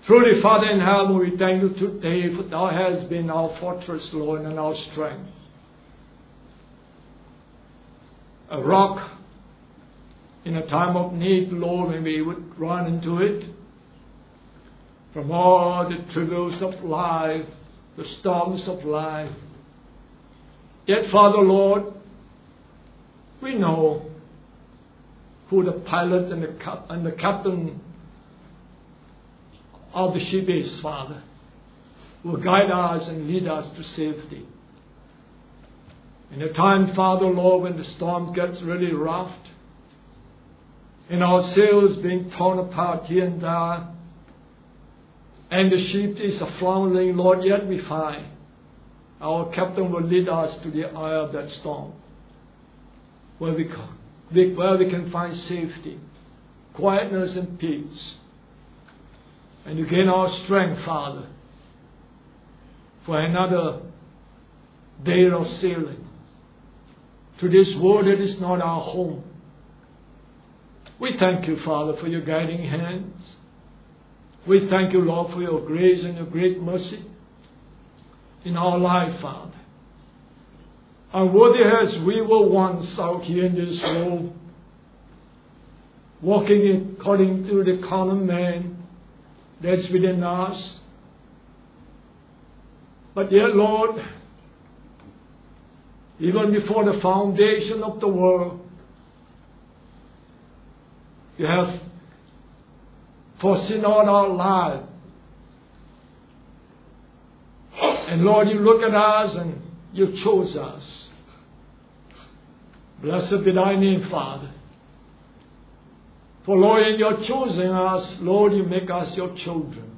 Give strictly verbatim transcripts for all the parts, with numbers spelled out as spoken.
Truly, Father in heaven, we thank you today for thou hast been our fortress, Lord, and our strength. A rock in a time of need, Lord, when we would run into it. From all the trials of life, the storms of life. Yet, Father, Lord, we know who the pilot and the, cap- and the captain of the ship is, Father, who will guide us and lead us to safety. In a time, Father, Lord, when the storm gets really rough, and our sails being torn apart here and there, and the ship is a floundering, Lord, yet we find our captain will lead us to the eye of that storm, where we, where we can find safety, quietness, and peace. And you gain our strength, Father, for another day of sailing to this world that is not our home. We thank you, Father, for your guiding hands. We thank you, Lord, for your grace and your great mercy in our life, Father. Unworthy as we were once out here in this world, walking according to the common man that's within us. But yet, Lord, even before the foundation of the world, you have foreseen all our life. And Lord, you look at us and you chose us. Blessed be thy name, Father. For Lord, in your choosing us, Lord, you make us your children.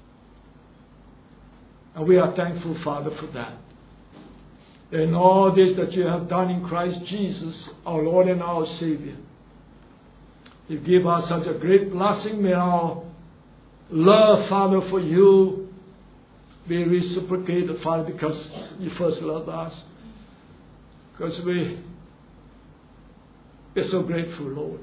And we are thankful, Father, for that. In all this that you have done in Christ Jesus, our Lord and our Savior. You give us such a great blessing. May our love, Father, for you be reciprocated, Father, because you first loved us. Because we, we're so grateful, Lord.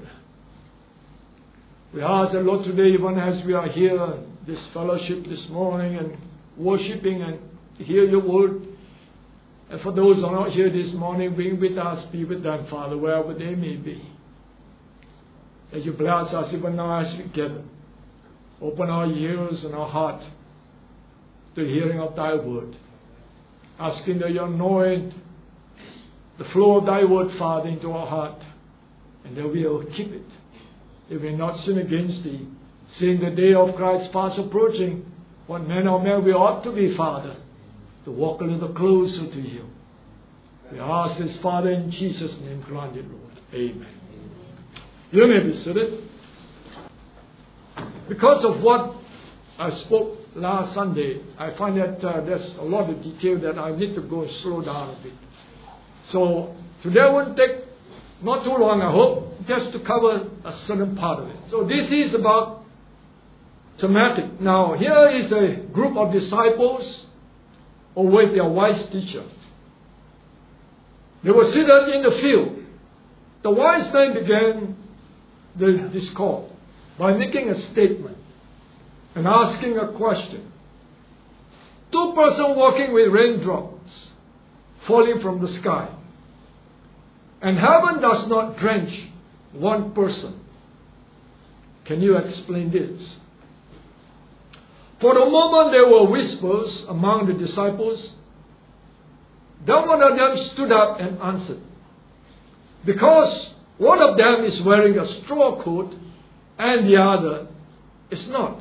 We ask the Lord today, even as we are here, this fellowship this morning, and worshiping and hear your word. And for those who are not here this morning, being with us, be with them, Father, wherever they may be. That you bless us even now as we gather. Open our ears and our heart to the hearing of thy word. Asking that you anoint the flow of thy word, Father, into our heart. And that we will keep it. That we will not sin against thee. Seeing the day of Christ fast approaching, what man or man we ought to be, Father, to walk a little closer to you. We ask this, Father, in Jesus' name, grant it, Lord. Amen. You may be seated. Because of what I spoke last Sunday, I find that uh, there's a lot of detail that I need to go and slow down a bit. So today won't take not too long, I hope, just to cover a certain part of it. So this is about thematic. Now, here is a group of disciples with their wise teacher. They were seated in the field. The wise man began the discourse by making a statement and asking a question. Two persons walking with raindrops falling from the sky. And heaven does not drench one person. Can you explain this? For the moment there were whispers among the disciples. Then one of them stood up and answered. Because one of them is wearing a straw coat and the other is not.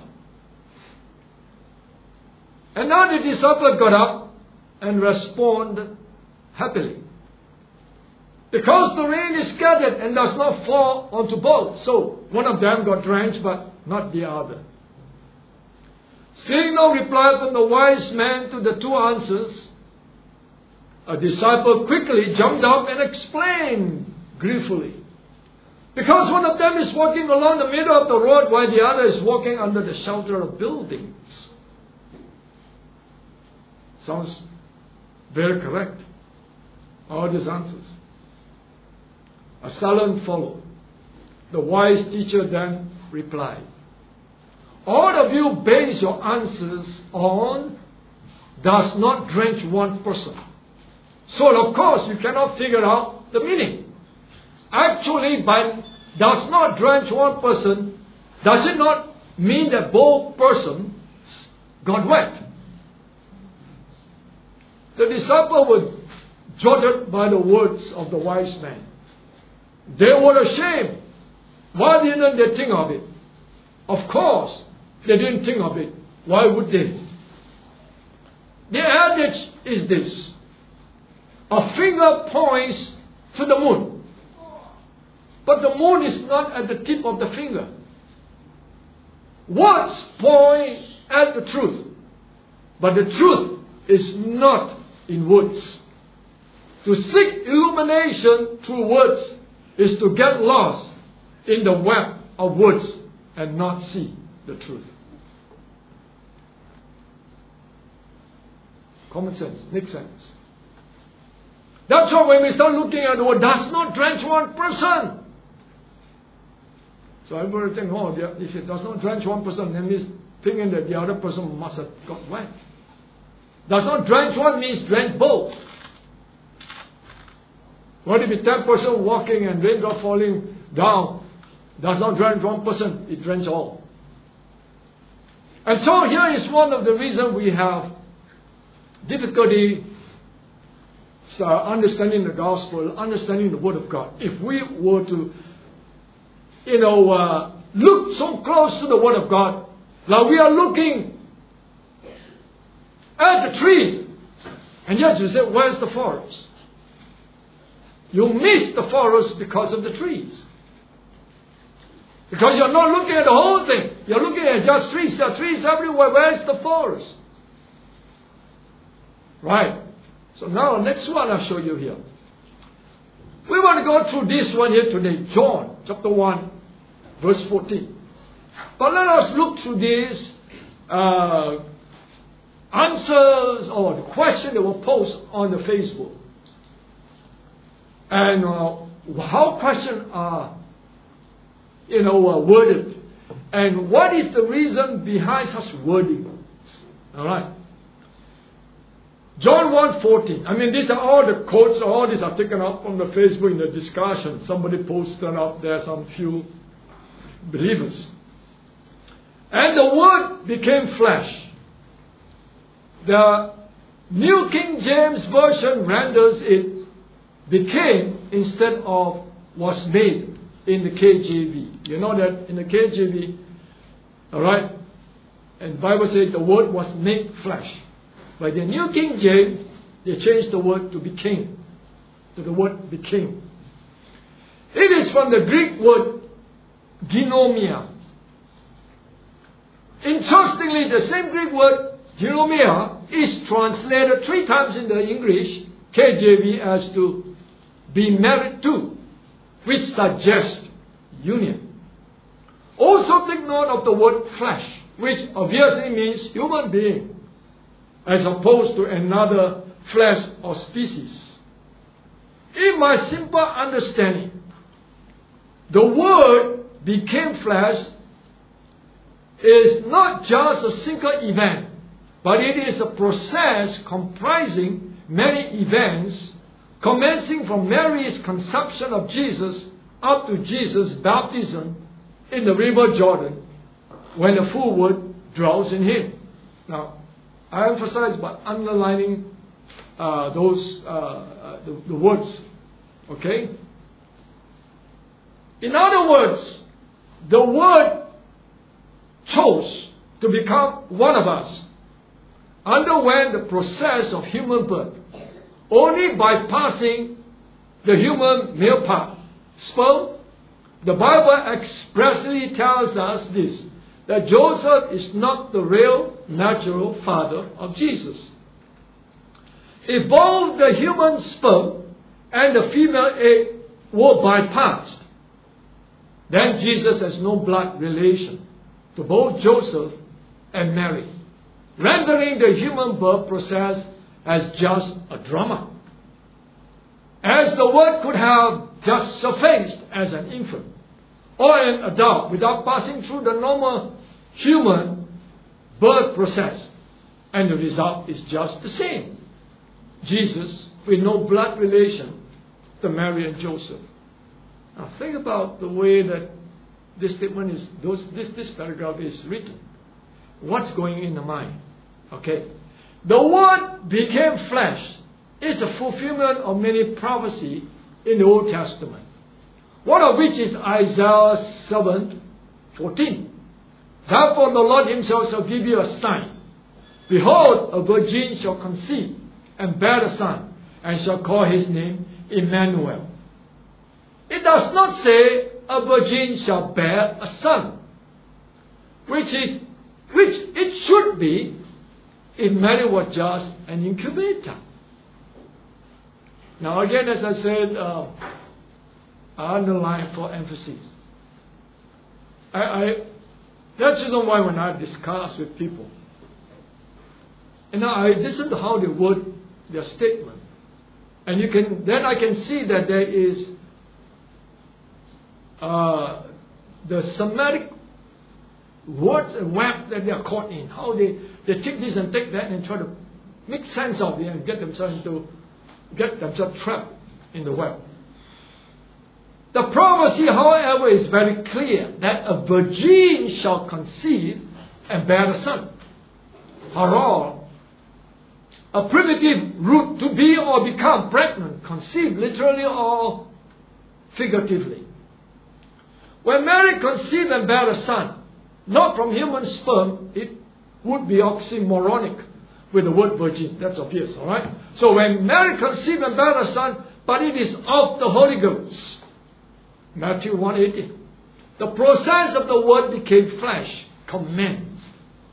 And now the disciple got up and responded happily. Because the rain is scattered and does not fall onto both. So one of them got drenched but not the other. Seeing no reply from the wise man to the two answers, a disciple quickly jumped up and explained gleefully. Because one of them is walking along the middle of the road while the other is walking under the shelter of buildings. Sounds very correct. All these answers. A silence followed. The wise teacher then replied, all of you base your answers on does not drench one person. So of course you cannot figure out the meaning. Actually, by does not drench one person, does it not mean that both persons got wet? The disciples were jotted by the words of the wise man. They were ashamed. Why didn't they think of it? Of course, they didn't think of it. Why would they? The adage is this: a finger points to the moon, but the moon is not at the tip of the finger. Words point at the truth, but the truth is not in words. To seek illumination through words is to get lost in the web of words and not see the truth. Common sense, makes sense. That's why when we start looking at the word, does not drench one person. So everybody think, oh, if it does not drench one person, then means thinking that the other person must have got wet. Does not drench one means drench both. What if it's ten person walking and raindrop falling down? Does not drench one person, it drench all. And so here is one of the reasons we have difficulty uh, understanding the gospel, understanding the word of God. If we were to, you know, uh, look so close to the word of God, like we are looking at the trees, and yet you say, where's the forest? You miss the forest because of the trees. Because you're not looking at the whole thing. You're looking at just trees. There are trees everywhere. Where's the forest? Right. So now, next one I'll show you here. We want to go through this one here today. John chapter one, verse fourteen. But let us look through these uh, answers or the question that were posted on the Facebook. And uh, how questions are, you know, uh, worded. And what is the reason behind such wording? All right. John one fourteen. I mean, these are all the quotes, all these are taken up from the Facebook in the discussion. Somebody posted up there, some few believers. And the Word became flesh. The New King James Version renders it became instead of was made in the K J V. You know that in the K J V, alright, and the Bible says the Word was made flesh. By the New King James, they changed the word to became, to the word became. It is from the Greek word ginomia. Interestingly, the same Greek word ginomia is translated three times in the English K J V as to be married to, which suggests union. Also take note of the word flesh, which obviously means human being, as opposed to another flesh or species. In my simple understanding, the word became flesh is not just a single event, but it is a process comprising many events, commencing from Mary's conception of Jesus up to Jesus' baptism in the river Jordan, when the full word dwells in him. Now, I emphasize by underlining uh, those uh, uh, the, the words. Okay. In other words, the Word chose to become one of us, underwent the process of human birth only by passing the human male part, sperm. The Bible expressly tells us this, that Joseph is not the real natural father of Jesus. If both the human sperm and the female egg were bypassed, then Jesus has no blood relation to both Joseph and Mary, rendering the human birth process as just a drama. As the Word could have just surfaced as an infant or an adult without passing through the normal human birth process. And the result is just the same. Jesus, with no blood relation to Mary and Joseph. Now think about the way that this statement is, those, this, this paragraph is written. What's going in the mind? Okay. The Word became flesh is a fulfillment of many prophecies in the Old Testament. One of which is Isaiah seven fourteen. Therefore the Lord himself shall give you a sign. Behold, a virgin shall conceive and bear a son, and shall call his name Emmanuel. It does not say a virgin shall bear a son, which is which it should be if Mary was just an incubator. Now again, as I said, uh, I underline for emphasis. I, I that's the reason why when I discuss with people, and I listen to how they word their statement, and you can then I can see that there is uh, the Semitic words and web that they are caught in. How they, they take this and take that and try to make sense of it and get themselves into get themselves trapped in the web. The prophecy, however, is very clear that a virgin shall conceive and bear a son. Haral, a primitive root to be or become pregnant, conceive literally or figuratively. When Mary conceived and bare a son, not from human sperm, it would be oxymoronic with the word virgin. That's obvious, all right? So when Mary conceived and bare a son, but it is of the Holy Ghost. Matthew one eighteen. The process of the Word became flesh commenced.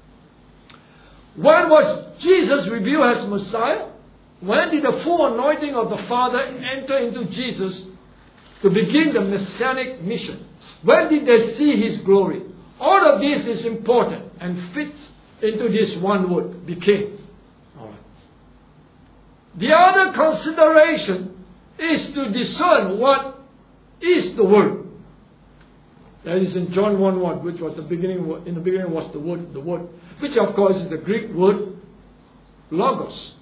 When was Jesus revealed as Messiah? When did the full anointing of the Father enter into Jesus to begin the Messianic mission? When did they see His glory? All of this is important and fits into this one word, became. All right. The other consideration is to discern what is the Word. That is in John one one, which was the beginning, in the beginning was the Word, the Word, which of course is the Greek word logos.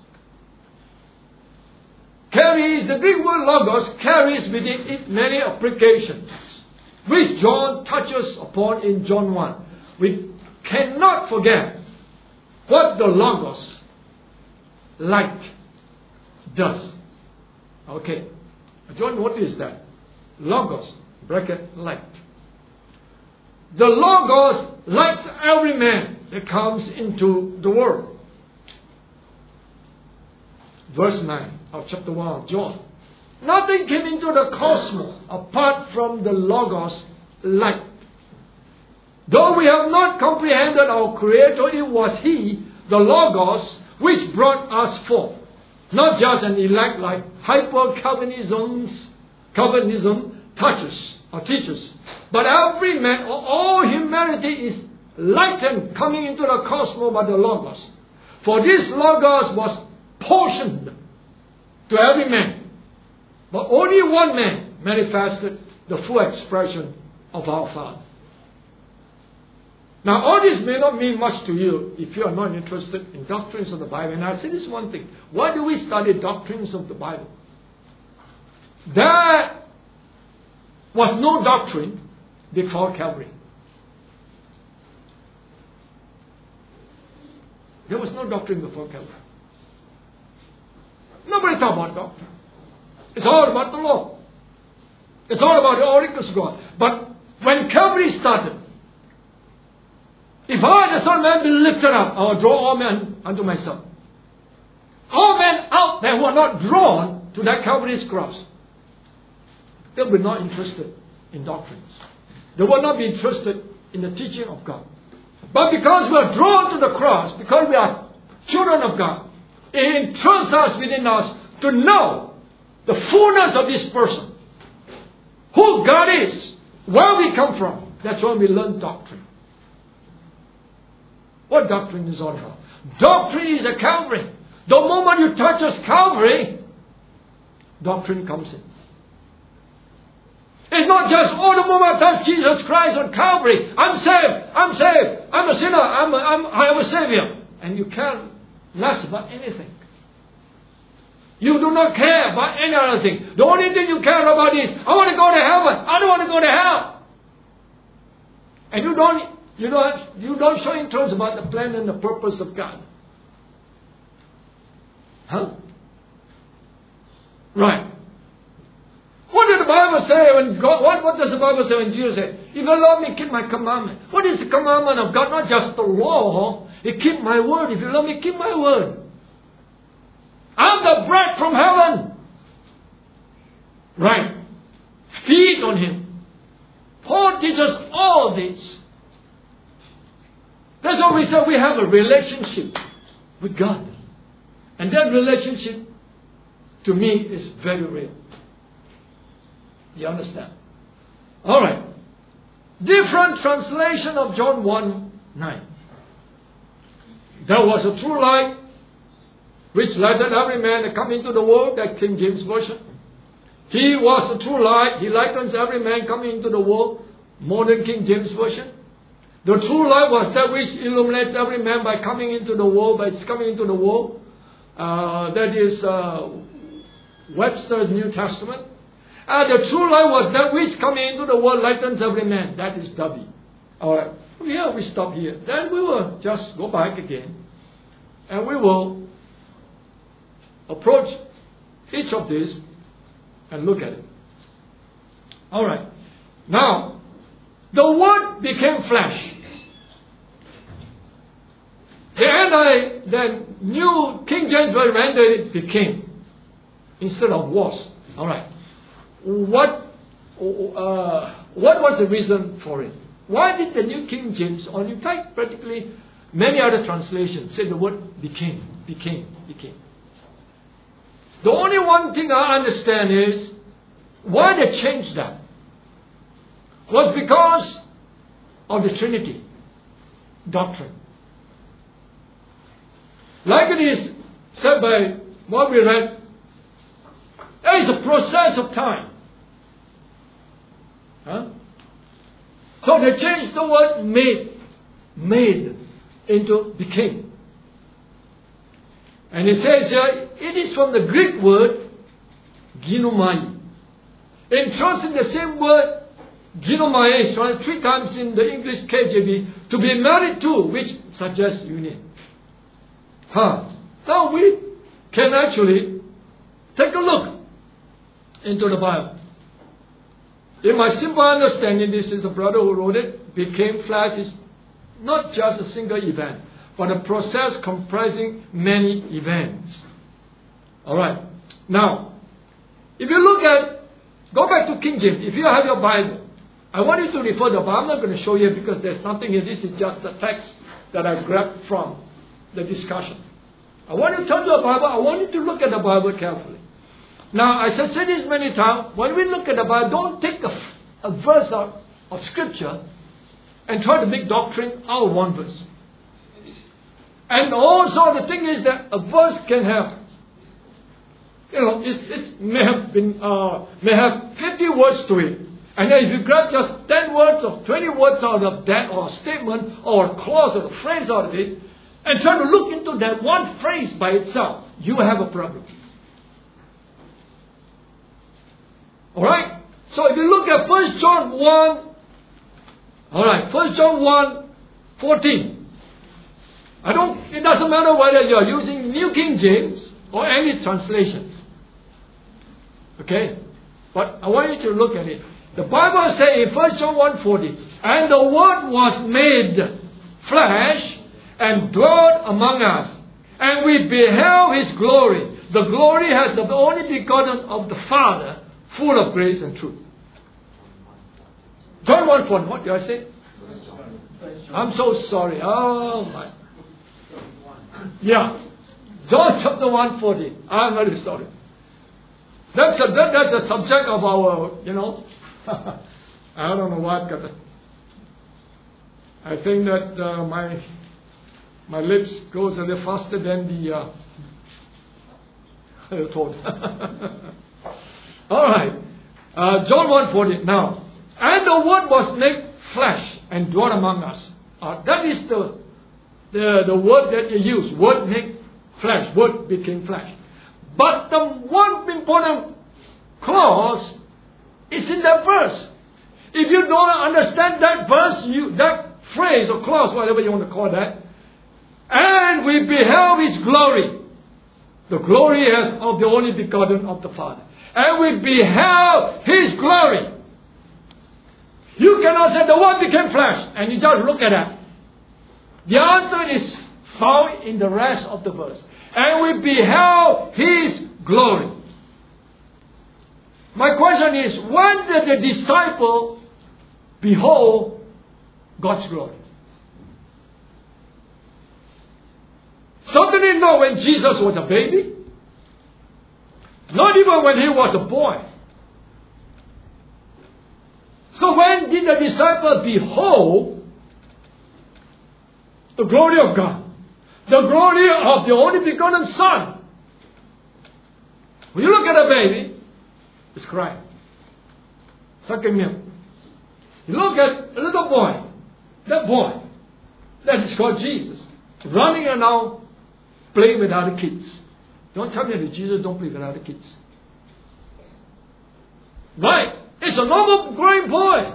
Carries, the Greek word logos carries within it many applications, which John touches upon in John one. We cannot forget what the logos, light, does. Okay. John, what is that? Logos, bracket, light. The Logos lights every man that comes into the world. Verse nine of chapter one of John. Nothing came into the cosmos apart from the Logos light. Though we have not comprehended our Creator, it was He, the Logos, which brought us forth. Not just an elect like hyper-Calvinism's Calvinism touches or teaches, but every man or all humanity is lightened coming into the cosmos by the Logos. For this Logos was portioned to every man, but only one man manifested the full expression of our Father. Now all this may not mean much to you if you are not interested in doctrines of the Bible. And I say this one thing. Why do we study doctrines of the Bible? There was no doctrine before Calvary. There was no doctrine before Calvary. Nobody talked about doctrine. It's all about the law. It's all about the oracles of God. But when Calvary started, if I, the Son of Man, be lifted up, I will draw all men unto myself. All men out there who are not drawn to that Calvary's cross, they will be not interested in doctrines. They will not be interested in the teaching of God. But because we are drawn to the cross, because we are children of God, it entrusts us within us to know the fullness of this person, who God is, where we come from. That's when we learn doctrine. What doctrine is all about? Doctrine is a Calvary. The moment you touch us Calvary, doctrine comes in. It's not just, oh, the moment I touch Jesus Christ on Calvary, I'm saved, I'm saved, I'm a sinner, I'm a, I'm, I have a Savior. And you care less about anything. You do not care about any other thing. The only thing you care about is, I want to go to heaven, I don't want to go to hell. And you don't, you don't, you don't show interest about the plan and the purpose of God. Huh? Right. What did the Bible say when God, what, what does the Bible say when Jesus said, if you love me, keep my commandment. What is the commandment of God? Not just the law. You keep my word. If you love me, keep my word. I'm the bread from heaven. Right. Feed on Him. Paul teaches all this. That's why we say we have a relationship with God. And that relationship, to me, is very real. You understand? All right. Different translation of John one nine. There was a true light which lighted every man that come into the world, that King James Version. He was the true light. He lightens every man coming into the world, modern King James Version. The true light was that which illuminates every man by coming into the world, by its coming into the world. Uh, that is uh, Webster's New Testament. And the true light was that which coming into the world lightens every man. That is W. Alright. Here we stop here. Then we will just go back again. And we will approach each of these and look at it. Alright. Now, the Word became flesh. The anti, the New King James Version rendered it became instead of was. Alright. What, uh, what was the reason for it? Why did the New King James, or in fact practically many other translations, say the word became, became, became? The only one thing I understand is why they changed that was because of the Trinity doctrine. Like it is said by what we read, there is a process of time. Huh? So they changed the word made, made into became. And it says here, it is from the Greek word ginomai. In translating the same word ginomai is translated three times in the English K J V, to be married to, which suggests union. Huh. Now we can actually take a look into the Bible. In my simple understanding, this is the brother who wrote it, became flesh is not just a single event, but a process comprising many events. Alright. Now, if you look at, go back to King James, if you have your Bible, I want you to refer to the Bible. I'm not going to show you because there's nothing here. This is just the text that I grabbed from the discussion. I want you to turn to the Bible. I want you to look at the Bible carefully. Now, I said this many times, when we look at the Bible, don't take a, a verse of, of Scripture and try to make doctrine out of one verse. And also the thing is that a verse can have, you know, it, it may have been, uh, may have fifty words to it. And then if you grab just ten words or twenty words out of that, or a statement, or a clause or a phrase out of it, and try to look into that one phrase by itself, you have a problem. Alright? So if you look at First John one, alright, First John one, fourteen. I don't, it doesn't matter whether you're using New King James or any translations. Okay? But I want you to look at it. The Bible says in First John one forty, and the Word was made flesh and dwelt among us, and we beheld His glory. The glory has the only begotten of the Father, full of grace and truth. John one forty, what did I say? I'm so sorry. Oh my. Yeah. John chapter one forty. I'm very sorry. That's, a, that, that's the subject of our, you know, I don't know what. I think that uh, my my lips goes a little faster than the uh, thought. All right. Uh, John one forty. Now, and the Word was made flesh and dwelt among us. Uh, that is the, the, the word that you use. Word made flesh. Word became flesh. But the one important clause is in that verse. If you don't understand that verse, you, that phrase or clause, whatever you want to call that, and we beheld His glory. The glory as of the only begotten of the Father. And we beheld His glory. You cannot say the Word became flesh and you just look at that. The answer is found in the rest of the verse. And we beheld His glory. My question is, when did the disciple behold God's glory? Some didn't know when Jesus was a baby. Not even when He was a boy. So when did the disciple behold the glory of God? The glory of the only begotten Son. When you look at a baby, it's crying, sucking milk. You look at a little boy, that boy, that is called Jesus, running around playing with other kids. Don't tell me that Jesus don't play with other kids. Right? It's a normal growing boy.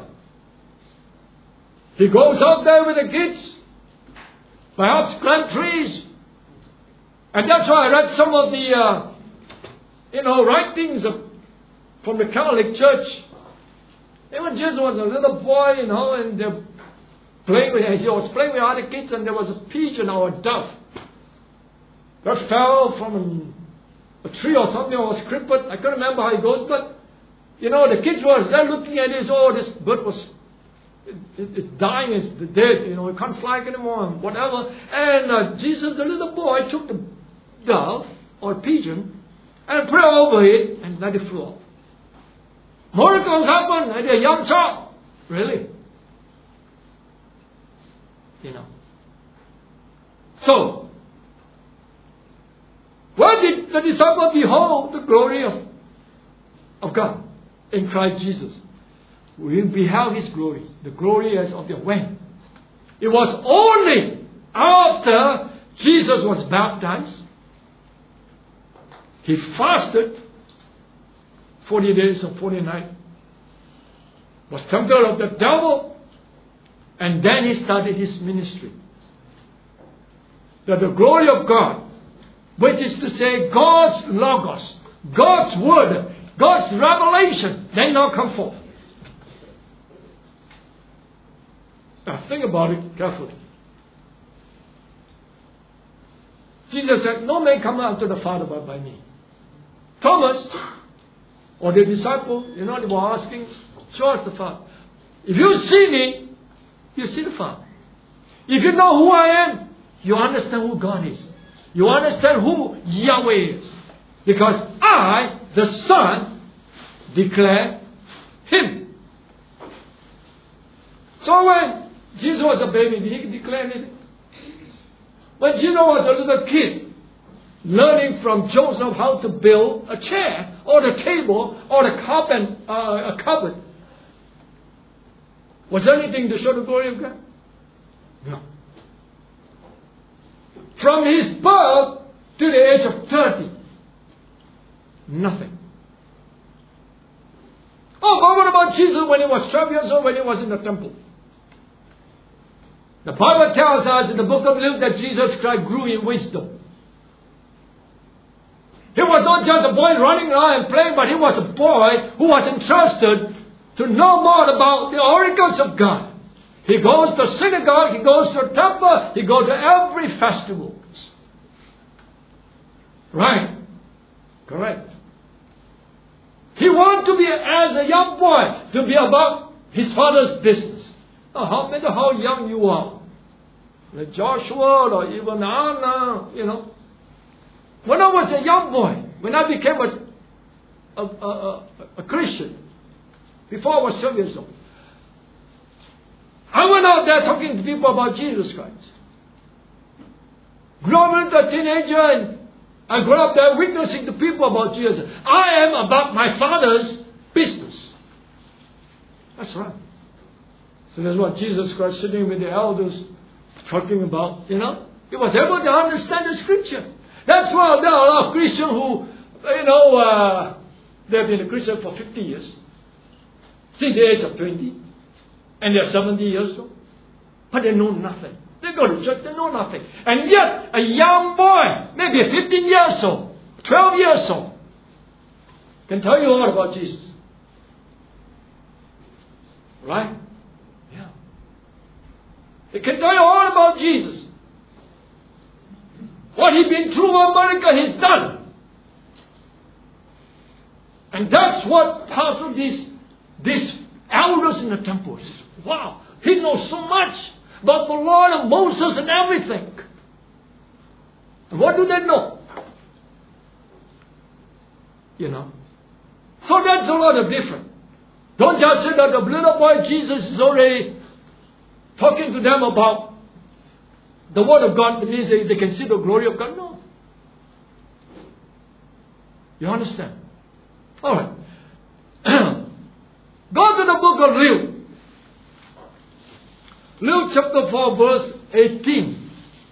He goes out there with the kids, perhaps climb trees. And that's why I read some of the, uh, you know, writings of, from the Catholic Church. Even Jesus was a little boy, you know, and they playing with, he was playing with other kids, and there was a pigeon or a dove that fell from a, a tree or something, or was crippled. I can't remember how it goes, but you know, the kids were there looking at this. Oh, this bird was it, it, it's dying, it's dead. You know, it can't fly anymore, and whatever. And uh, Jesus, the little boy, took the dove or pigeon and put it over it and let it fly. Miracles happen at a young child. Really? You know. So, where did the disciple behold the glory of, of God in Christ Jesus? We beheld His glory. The glory as of the when? It was only after Jesus was baptized. He fasted forty days and forty nights. Was tempted of the devil. And then He started His ministry. That the glory of God, which is to say God's Logos, God's Word, God's revelation, then now come forth. Now think about it carefully. Jesus said, no man come unto the Father but by me. Thomas, or the disciple, you know, they were asking, show us the Father. If you see me, you see the Father. If you know who I am, you understand who God is. You understand who Yahweh is. Because I, the Son, declare Him. So when Jesus was a baby, He declared it. When Jesus was a little kid, learning from Joseph how to build a chair, or the table, or the carpet, uh, a cupboard, was there anything to show the glory of God? No. From His birth to the age of thirty, nothing. Oh, but what about Jesus when He was twelve years old, when He was in the temple? The Bible tells us in the book of Luke that Jesus Christ grew in wisdom. He was not just a boy running around and playing, but He was a boy who was entrusted to know more about the oracles of God. He goes to synagogue, He goes to a temple, He goes to every festival. Right. Correct. He wanted to be, as a young boy, to be about his father's business. Now, how matter how young you are, like Joshua or even Anna, you know. When I was a young boy, when I became a, a, a, a, a Christian, before I was twelve years old, I went out there talking to people about Jesus Christ. Grew up as a teenager, and I grew up there witnessing to people about Jesus. I am about my Father's business. That's right. So that's what Jesus Christ sitting with the elders talking about, you know. He was able to understand the scripture. That's why there are a lot of Christians who, you know, uh, they've been a Christian for fifty years. Since the age of twenty. And they're seventy years old. But they know nothing. They go to church, they know nothing. And yet, a young boy, maybe fifteen years old, twelve years old, can tell you all about Jesus. Right? Yeah. He can tell you all about Jesus. What he's been through, America, he's done. And that's what Pastor these, these elders in the temple says. Wow, he knows so much about the Lord and Moses and everything. And what do they know? You know. So that's a lot of different. Don't just say that the little boy Jesus is already talking to them about the Word of God. That means they, they can see the glory of God. No. You understand? All right. Go to the book of Luke. Luke chapter four verse eighteen.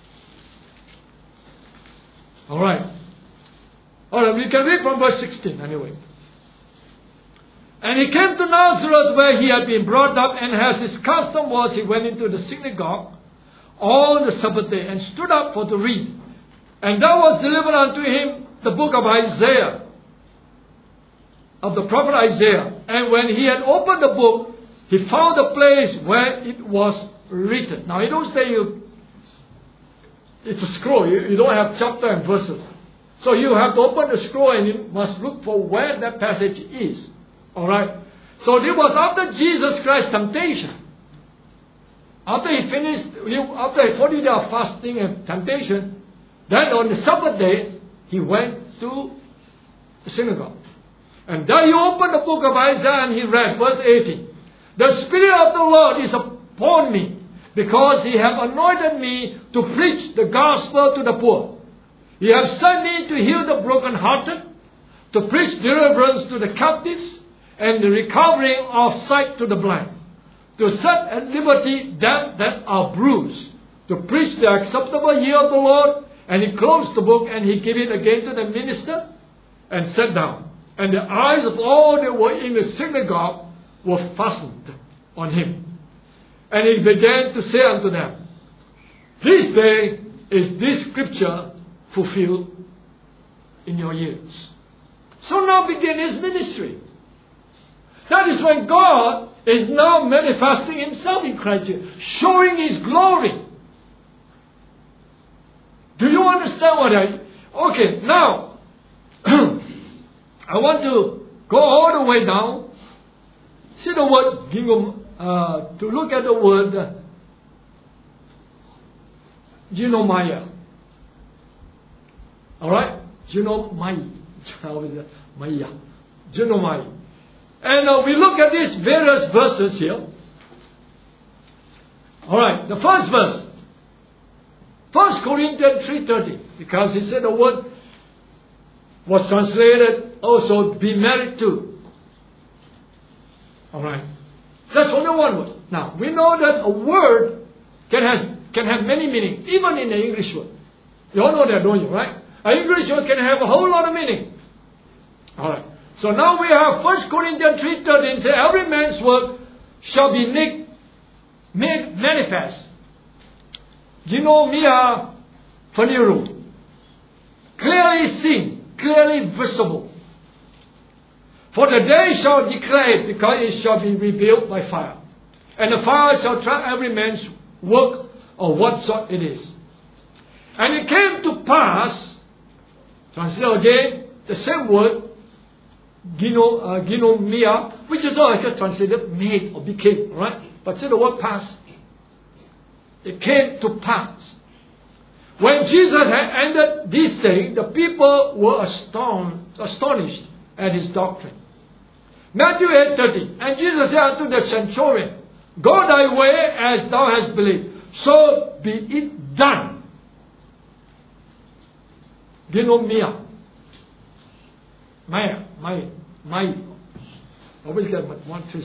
All right. All right, we can read from verse sixteen anyway. And he came to Nazareth where he had been brought up, and as his custom was, he went into the synagogue on the Sabbath day and stood up for to read. And there was delivered unto him the book of Isaiah, of the prophet Isaiah. And when he had opened the book, he found the place where it was written. Now, in those days, you, it's a scroll. You, you don't have chapter and verses. So you have to open the scroll and you must look for where that passage is. Alright? So it was after Jesus Christ's temptation. After he finished, after a forty day of fasting and temptation, then on the Sabbath day, he went to the synagogue. And there he opened the book of Isaiah and he read verse eighteen. The Spirit of the Lord is upon me, because he hath anointed me to preach the gospel to the poor. He hath sent me to heal the brokenhearted, to preach deliverance to the captives, and the recovering of sight to the blind, to set at liberty them that are bruised, to preach the acceptable year of the Lord. And he closed the book and he gave it again to the minister and sat down. And the eyes of all that were in the synagogue were fastened on him. And he began to say unto them, This day is this scripture fulfilled in your ears. So now began his ministry. That is when God is now manifesting himself in Christ Jesus, showing his glory. Do you understand what I... Okay, now, I want to go all the way down. See the word, uh, to look at the word, uh, Genomai. Alright? Genomai. Maya. Genomai. And uh, we look at these various verses here. Alright, the first verse. First Corinthians three thirty. Because he said the word was translated also be married to. Alright. That's only one word. Now, we know that a word can, has, can have many meanings, even in the English word. You all know that, don't you, right? An English word can have a whole lot of meaning. Alright. So now we have First Corinthians three thirteen. Say, every man's work shall be made, made manifest. Genomia Phaniru. Clearly seen, clearly visible. For the day shall declare it, because it shall be revealed by fire. And the fire shall try every man's work of what sort it is. And it came to pass, translate again, the same word, Gino, uh, Genomia, which is also translated made or became, right? But see the word past. It came to pass. When Jesus had ended this saying, the people were astonished, astonished at his doctrine. Matthew eight thirty. And Jesus said unto the centurion, Go thy way as thou hast believed, so be it done. Genomia. Maya, Maya, Maya. Always get one twist.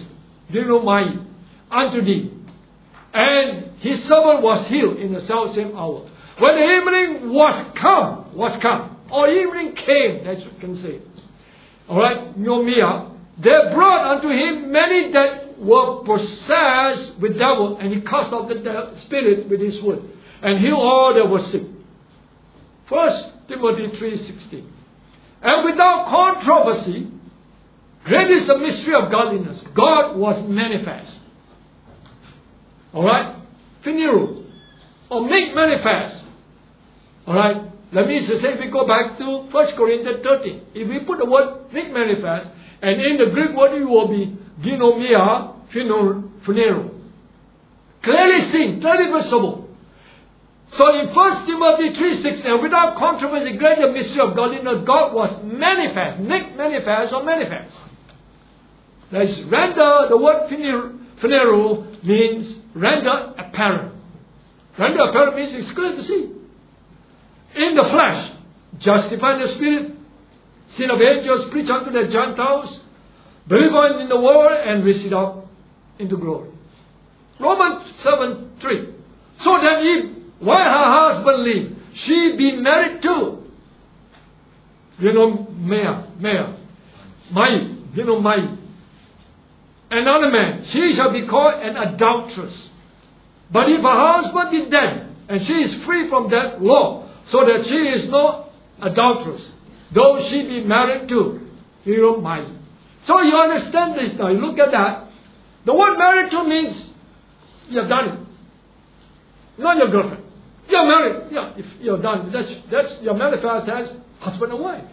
Ginomai, unto thee. And his servant was healed in the selfsame hour. When the evening was come, was come, or evening came, that you can say. Alright, Nomia, they brought unto him many that were possessed with devil, and he cast out the spirit with his word, and healed all that were sick. First Timothy three sixteen. And without controversy, great is the mystery of godliness. God was manifest. Alright? Phaneroo. Or make manifest. Alright? That means to say, if we go back to First Corinthians thirteen. If we put the word make manifest, and in the Greek word it will be ginomia phaneroo. Clearly seen, clearly visible. So in First Timothy three six, and without controversy, great the mystery of godliness, God was manifest, make manifest or manifest. That is, render, the word phaneroo means render apparent. Render apparent means it's clear to see. In the flesh, justify the spirit, sin of angels, preach unto the Gentiles, believe in the world, and receive up into glory. Romans seven three. So that if while her husband live, she be married to, you know, Maya, Maya, Mai, you know, Mai, another man, she shall be called an adulteress. But if her husband be dead, and she is free from that law, so that she is no adulteress, though she be married to, you know, Mai. So you understand this now. You look at that. The word married to means you have done it. Not your girlfriend. You're married. Yeah, if you're done, that's, that's your manifest as husband and wife.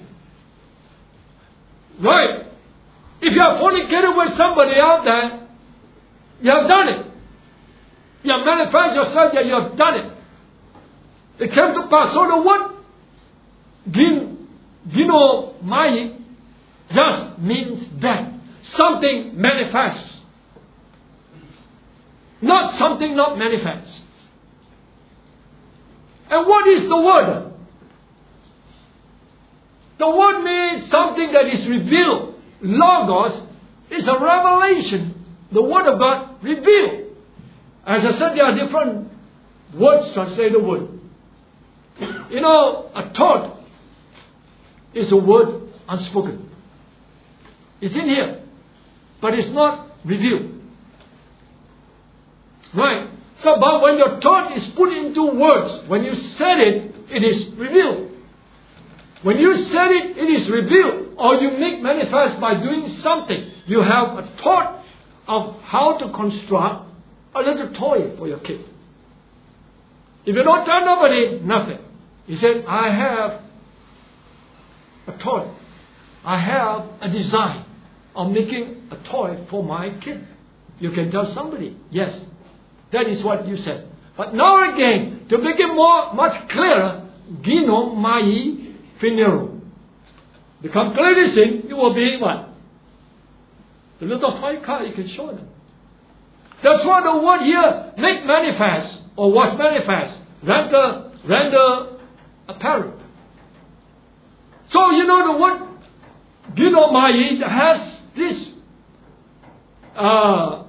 Right. If you are fornicated with somebody out there, you have done it. You have manifest yourself that you have done it. It came to pass. So the word gin, gino mai just means that something manifests. Not something not manifest. And what is the word? The word means something that is revealed. Logos is a revelation. The word of God revealed. As I said, there are different words translated word. You know, a thought is a word unspoken. It's in here, but it's not revealed. Right? So, but when your thought is put into words, when you said it, it is revealed. When you said it, it is revealed. Or you make manifest by doing something. You have a thought of how to construct a little toy for your kid. If you don't tell nobody, nothing. He said, I have a toy. I have a design of making a toy for my kid. You can tell somebody, yes. That is what you said. But now again, to make it more, much clearer, gino mai phaneroo. Become clearly seen, it will be what? The little toy car, you can show them. That's what the word here, make manifest, or was manifest, render, render apparent. So, you know, the word gino mai has this, uh,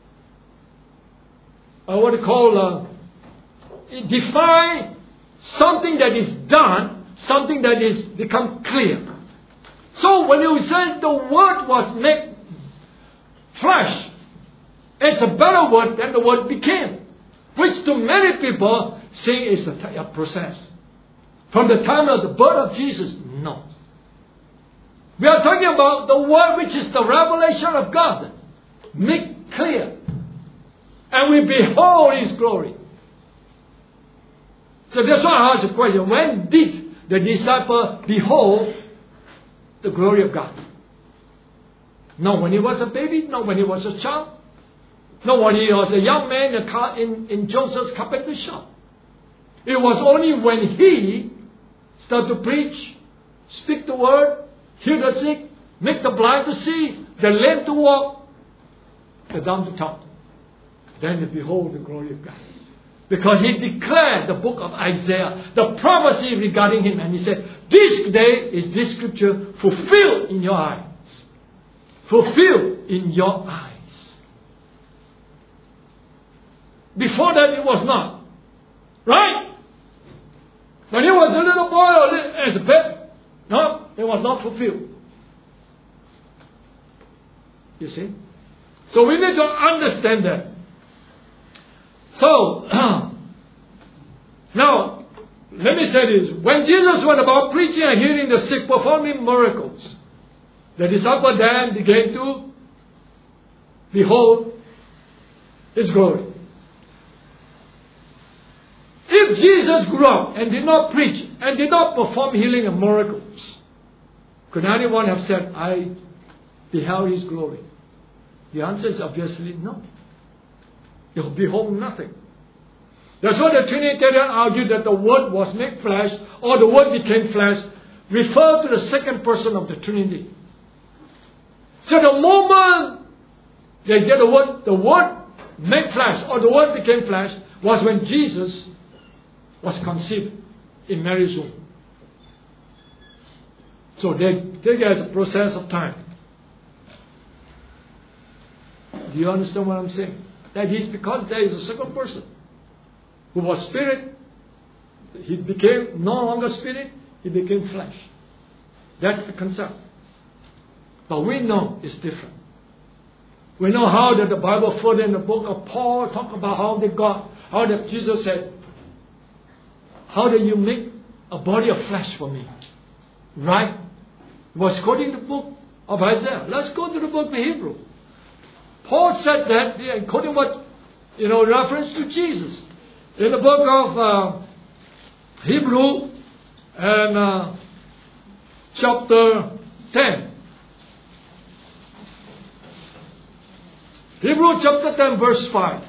Uh, what you call, uh, it define something that is done, something that is become clear. So when you say the word was made flesh, it's a better word than the word became, which to many people say is a, a process. From the time of the birth of Jesus, no. We are talking about the word which is the revelation of God, made clear. And we behold His glory. So that's why I asked the question, when did the disciple behold the glory of God? Not when he was a baby, not when he was a child, not when he was a young man in, in Joseph's carpenter shop. It was only when he started to preach, speak the word, heal the sick, make the blind to see, the lame to walk, the dumb to talk. Then they behold the glory of God. Because he declared the book of Isaiah, the prophecy regarding him. And he said, this day is this scripture fulfilled in your eyes. Fulfilled in your eyes. Before that it was not. Right? When he was a little boy or as a babe, no, it was not fulfilled. You see? So we need to understand that. So, now, let me say this. When Jesus went about preaching and healing the sick, performing miracles, the disciples then began to behold His glory. If Jesus grew up and did not preach and did not perform healing and miracles, could anyone have said, I beheld His glory? The answer is obviously no. You behold nothing. That's why the Trinitarian argued that the Word was made flesh, or the Word became flesh, refer to the second person of the Trinity. So the moment they get the Word, the Word made flesh, or the Word became flesh, was when Jesus was conceived in Mary's womb. So they take it as a process of time. Do you understand what I'm saying? That is because there is a second person who was spirit. He became no longer spirit. He became flesh. That's the concept. But we know it's different. We know how that the Bible further in the book of Paul talk about how they got, how that Jesus said, how do you make a body of flesh for me? Right? He was quoting the book of Isaiah. Let's go to the book of Hebrew. Paul said that, yeah, quoting what, you know, reference to Jesus. In the book of uh, Hebrew and uh, chapter ten. Hebrew chapter ten verse five.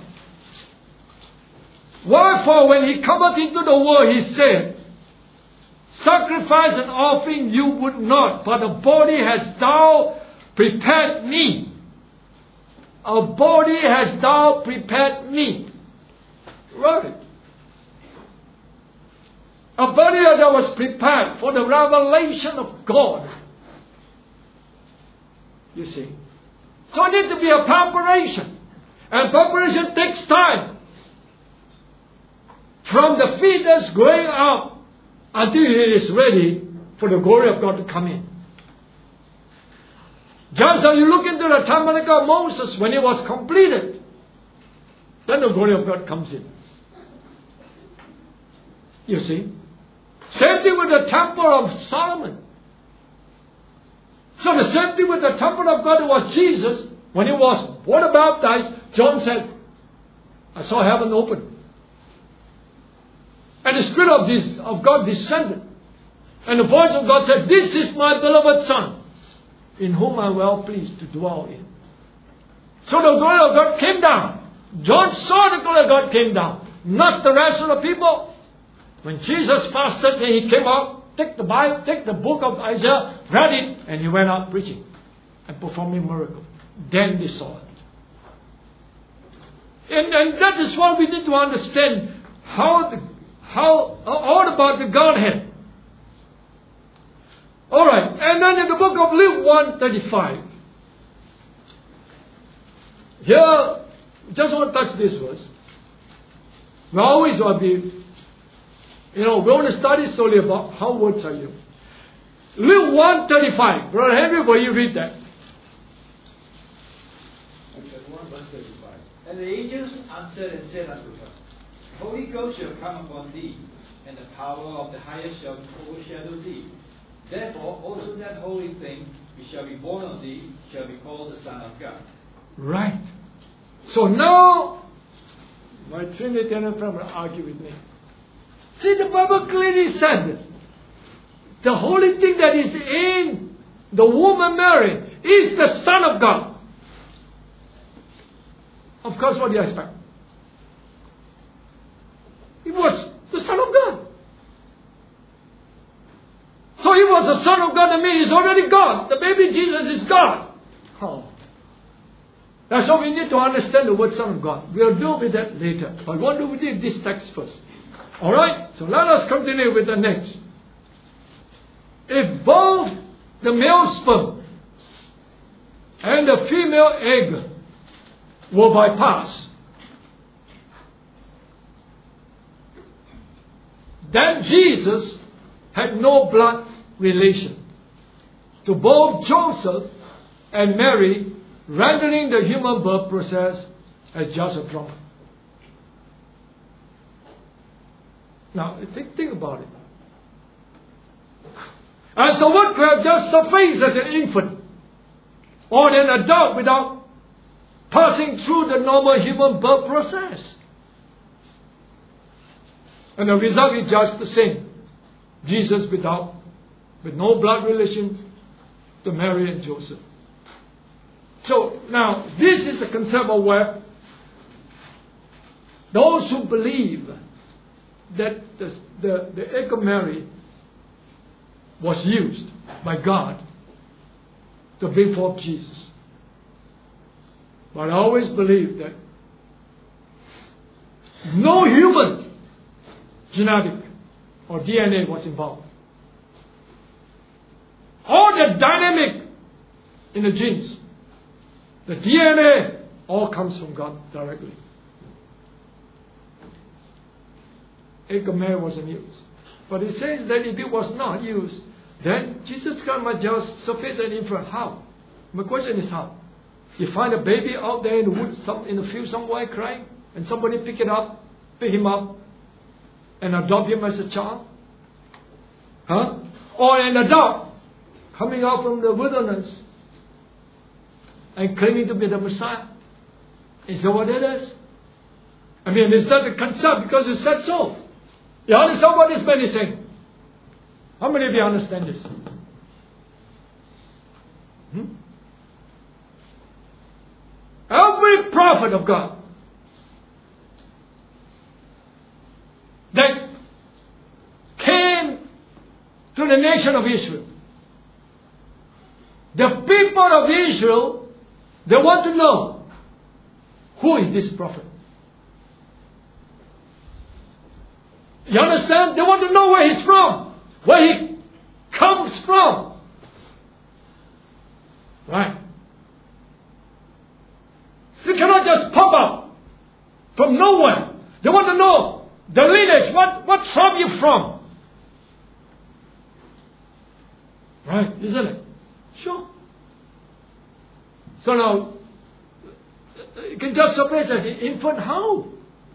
Wherefore when he cometh into the world, he said, sacrifice and offering you would not, but a body hast thou prepared me. A body hast thou prepared me. Right. A body that was prepared for the revelation of God. You see. So it needs to be a preparation. And preparation takes time. From the fetus growing up until it is ready for the glory of God to come in. Just as you look into the tabernacle of Moses, when it was completed, then the glory of God comes in. You see? Same thing with the temple of Solomon. So the same thing with the temple of God was Jesus. When he was water baptized, John said, I saw heaven open. And the Spirit of, this, of God descended. And the voice of God said, this is my beloved Son, in whom I am well pleased to dwell in. So the glory of God came down. John saw the glory of God came down. Not the rest of the people. When Jesus fasted and he came out, take the Bible, take the book of Isaiah, read it, and he went out preaching and performing miracles. Then they saw it. And, and that is why we need to understand how the, how all about the Godhead. All right, and then in the book of Luke one thirty-five, here, just want to touch this verse. We always want to be, you know, we want to study solely about how words are used. Luke one thirty-five, Brother Henry, will you read that? one verse thirty-five. And the angels answered and said unto her, the Holy Ghost shall come upon thee, and the power of the highest shall overshadow thee. Therefore also that holy thing which shall be born of thee shall be called the Son of God. Right. So now, my Trinitarian friend will argue with me. See, the Bible clearly said the holy thing that is in the woman Mary is the Son of God. Of course, what do you expect? It was the Son of God. So he was the Son of God, that means he's already God. The baby Jesus is God. Oh. That's why we need to understand the word Son of God. We'll deal with that later. But what do we do with this text first? Alright, so let us continue with the next. If both the male sperm and the female egg were bypassed, that Jesus had no blood relation to both Joseph and Mary, rendering the human birth process as just a drama. Now, think, think about it. And so what could have just sufficed as an infant or an adult without passing through the normal human birth process? And the result is just the same. Jesus without, with no blood relation to Mary and Joseph. So now, this is the concept of where those who believe that the, the, the egg of Mary was used by God to bring forth Jesus. But I always believe that no human genetic or D N A was involved. All the dynamic in the genes, the D N A, all comes from God directly. Egg of Mary wasn't used. But it says that if it was not used, then Jesus Christ might just suffice an infant. How? My question is how? You find a baby out there in the woods, some, in the field somewhere crying, and somebody pick it up, pick him up, and adopt him as a child? Huh? Or an adult coming out from the wilderness and claiming to be the Messiah? Is that what it is? I mean, is that the concept because you said so? You understand what this man is saying? How many of you understand this? Hmm? Every prophet of God that came to the nation of Israel, the people of Israel, they want to know, who is this prophet? You understand? They want to know where he's from, where he comes from. Right? They cannot just pop up from nowhere. They want to know the lineage, what, what tribe you're from. Right? Isn't it? Sure. So now, you can just surprise as an infant. How?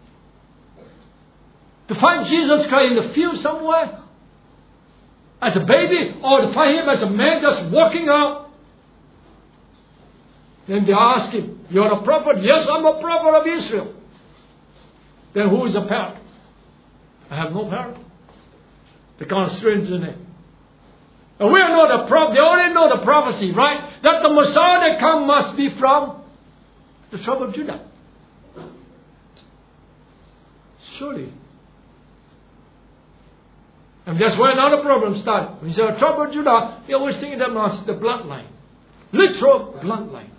To find Jesus Christ in the field somewhere as a baby, or to find him as a man just walking out. Then they ask him, you're a prophet? Yes, I'm a prophet of Israel. Then who is the parent? I have no parent. They can't strange in it. And we know the prophet, they already know the prophecy, right? That the Messiah that come must be from the tribe of Judah. Surely. And that's where another problem starts. When you say a tribe of Judah, you always think that must the bloodline. Literal bloodline.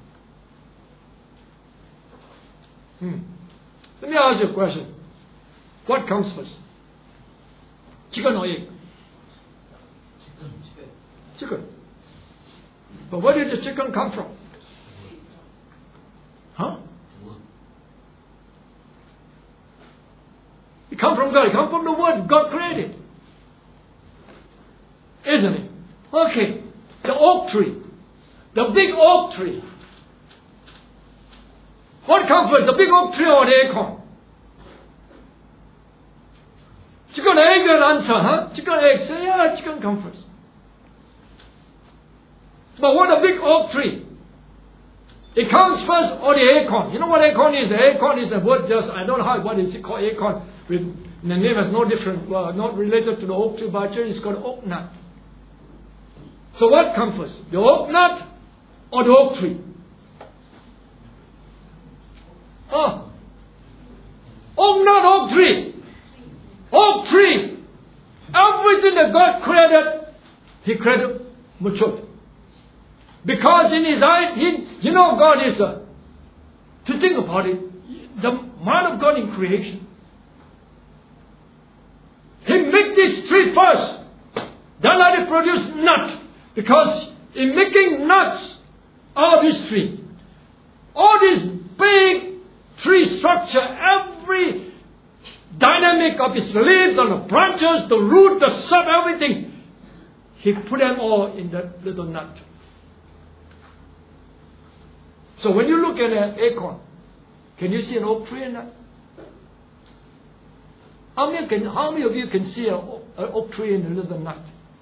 Hmm. Let me ask you a question. What comes first? Chicken or egg? Chicken. Chicken. But where did the chicken come from? Huh? It comes from God. It comes from the word God created. Isn't it? Okay. The oak tree. The big oak tree. What comes first? The big oak tree or the acorn? Chicken egg and answer, huh? Chicken egg. Say, yeah, chicken comes first. But what a big oak tree? It comes first or the acorn? You know what acorn is? The acorn is a word just, I don't know how, what is it called acorn? With, the name is no different, uh, not related to the oak tree, but actually it's called oak nut. So what comes first? The oak nut or the oak tree? Oh. Oak nut, oak tree. Oak tree. Everything that God created, He created matured. Because in His eye, he, you know God is a, to think about it, the mind of God in creation. He made this tree first. Then let it produce nut. Because in making nuts out of this tree, all this big tree structure, every dynamic of its leaves and the branches, the root, the sap, everything. He put them all in that little nut. So when you look at an acorn, can you see an oak tree in that? How many, can, how many of you can see an oak tree in a little nut?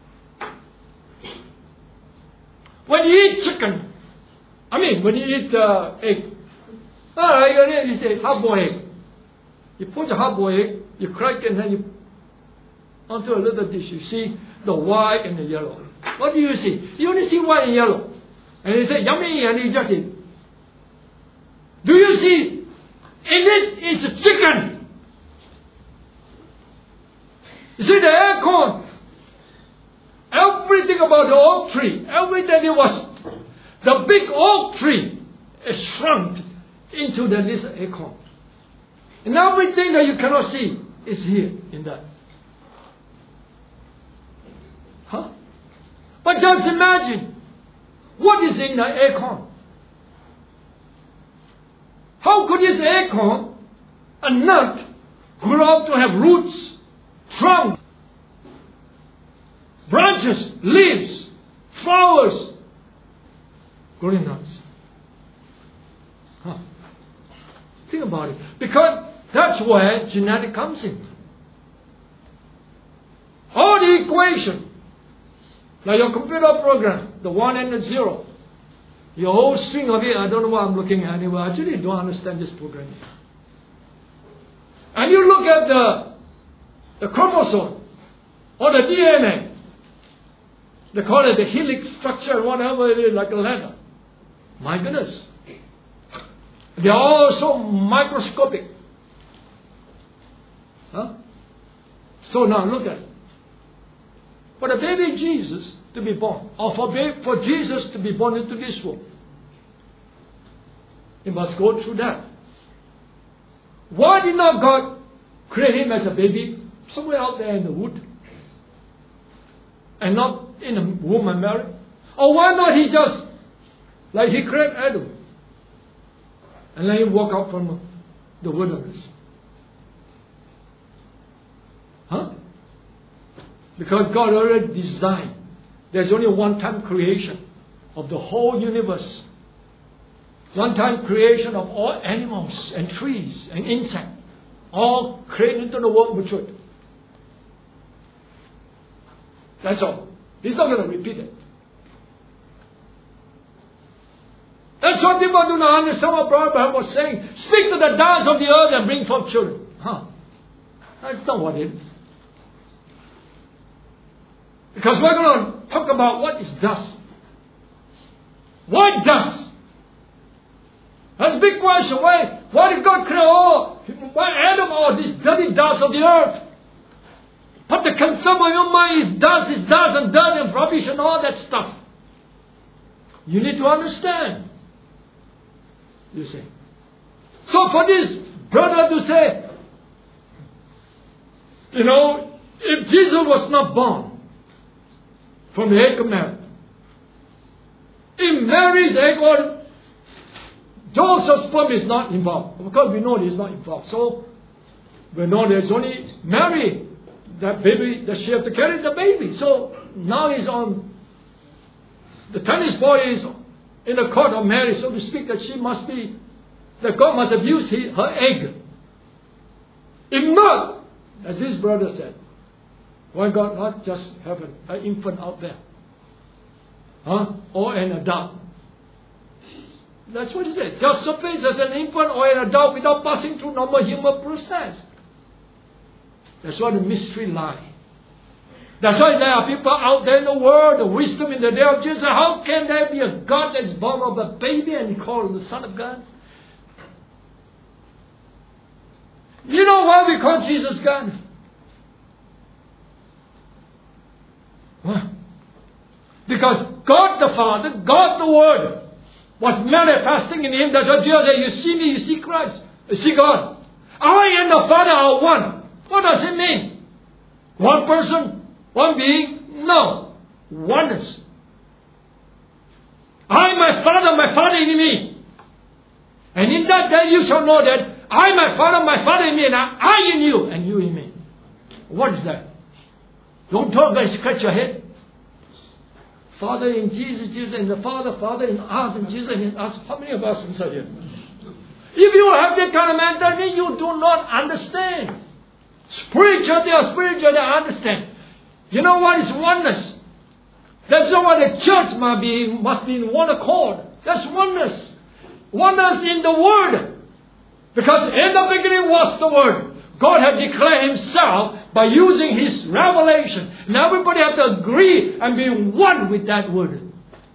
When you eat chicken, I mean, when you eat uh, egg, uh, you say half-boiled egg. You put a half-boiled egg, you crack it, and then you onto a little dish. You see the white and the yellow. What do you see? You only see white and yellow. And you say, yummy, and you just eat. Do you see? In it is a chicken. You see the acorn. Everything about the oak tree, everything it was, the big oak tree is shrunk into the little acorn. And everything that you cannot see is here in that. Huh? But just imagine, what is in the acorn? How could this acorn, a nut, grow up to have roots, trunk, branches, leaves, flowers, growing nuts? Huh. Think about it. Because that's where genetic comes in. All the equation, like your computer program, the one and the zero, your whole string of it, I don't know what I'm looking at anyway. I actually don't understand this program. And you look at the, the chromosome, or the D N A, they call it the helix structure, whatever it is, like a ladder. My goodness. They are all so microscopic. Huh? So now look at it. For the baby Jesus to be born, or for, baby, for Jesus to be born into this world, he must go through that. Why did not God create him as a baby somewhere out there in the wood? And not in a womb and Mary? Or why not he just, like he created Adam, and let him walk out from the wilderness? Huh? Because God already designed. There's only one-time creation of the whole universe. One-time creation of all animals and trees and insects. All created into the world matured. That's all. He's not going to repeat it. That's what people do not understand what Abraham was saying. Speak to the dance of the earth and bring forth children. Huh? That's not what it is. Because we're going to talk about what is dust. Why dust? That's a big question. Why, why did God create all? Why Adam all this dirty dust of the earth? But the concern of your mind is dust, is dust and dirt and rubbish and all that stuff. You need to understand. You see. So for this brother to say, you know, if Jesus was not born from the egg of Mary, if Mary's egg or Joseph's sperm is not involved, because we know he's not involved. So we know there's only Mary, that baby, that she has to carry the baby. So now he's on, the tennis boy is in the court of Mary, so to speak, that she must be, that God must have used his, her egg. If not, as this brother said, why God not just have an, an infant out there? Huh? Or an adult? That's what he said. Just surface as an infant or an adult without passing through normal human process. That's why the mystery lies. That's why there are people out there in the world, the wisdom in the day of Jesus. How can there be a God that is born of a baby and he called him the Son of God? You know why we call Jesus God? What? Because God the Father, God the Word, was manifesting in him. That's what Jesus said. You see me, you see Christ. You see God. I and the Father are one. What does it mean? One person? One being? No. Oneness. I, my Father, my Father in me. And in that day you shall know that I, my Father, my Father in me, and I, I in you, and you in me. What is that? Don't talk and scratch your head. Father in Jesus, Jesus in the Father, Father in us, and Jesus in us. How many of us inside here? If you have that kind of mentality, you do not understand. Spiritually or spiritually, I understand. You know what is oneness? That's not why the church must be, must be in one accord. That's oneness. Oneness in the Word. Because in the beginning was the Word. God had declared Himself by using His revelation. And everybody has to agree and be one with that Word.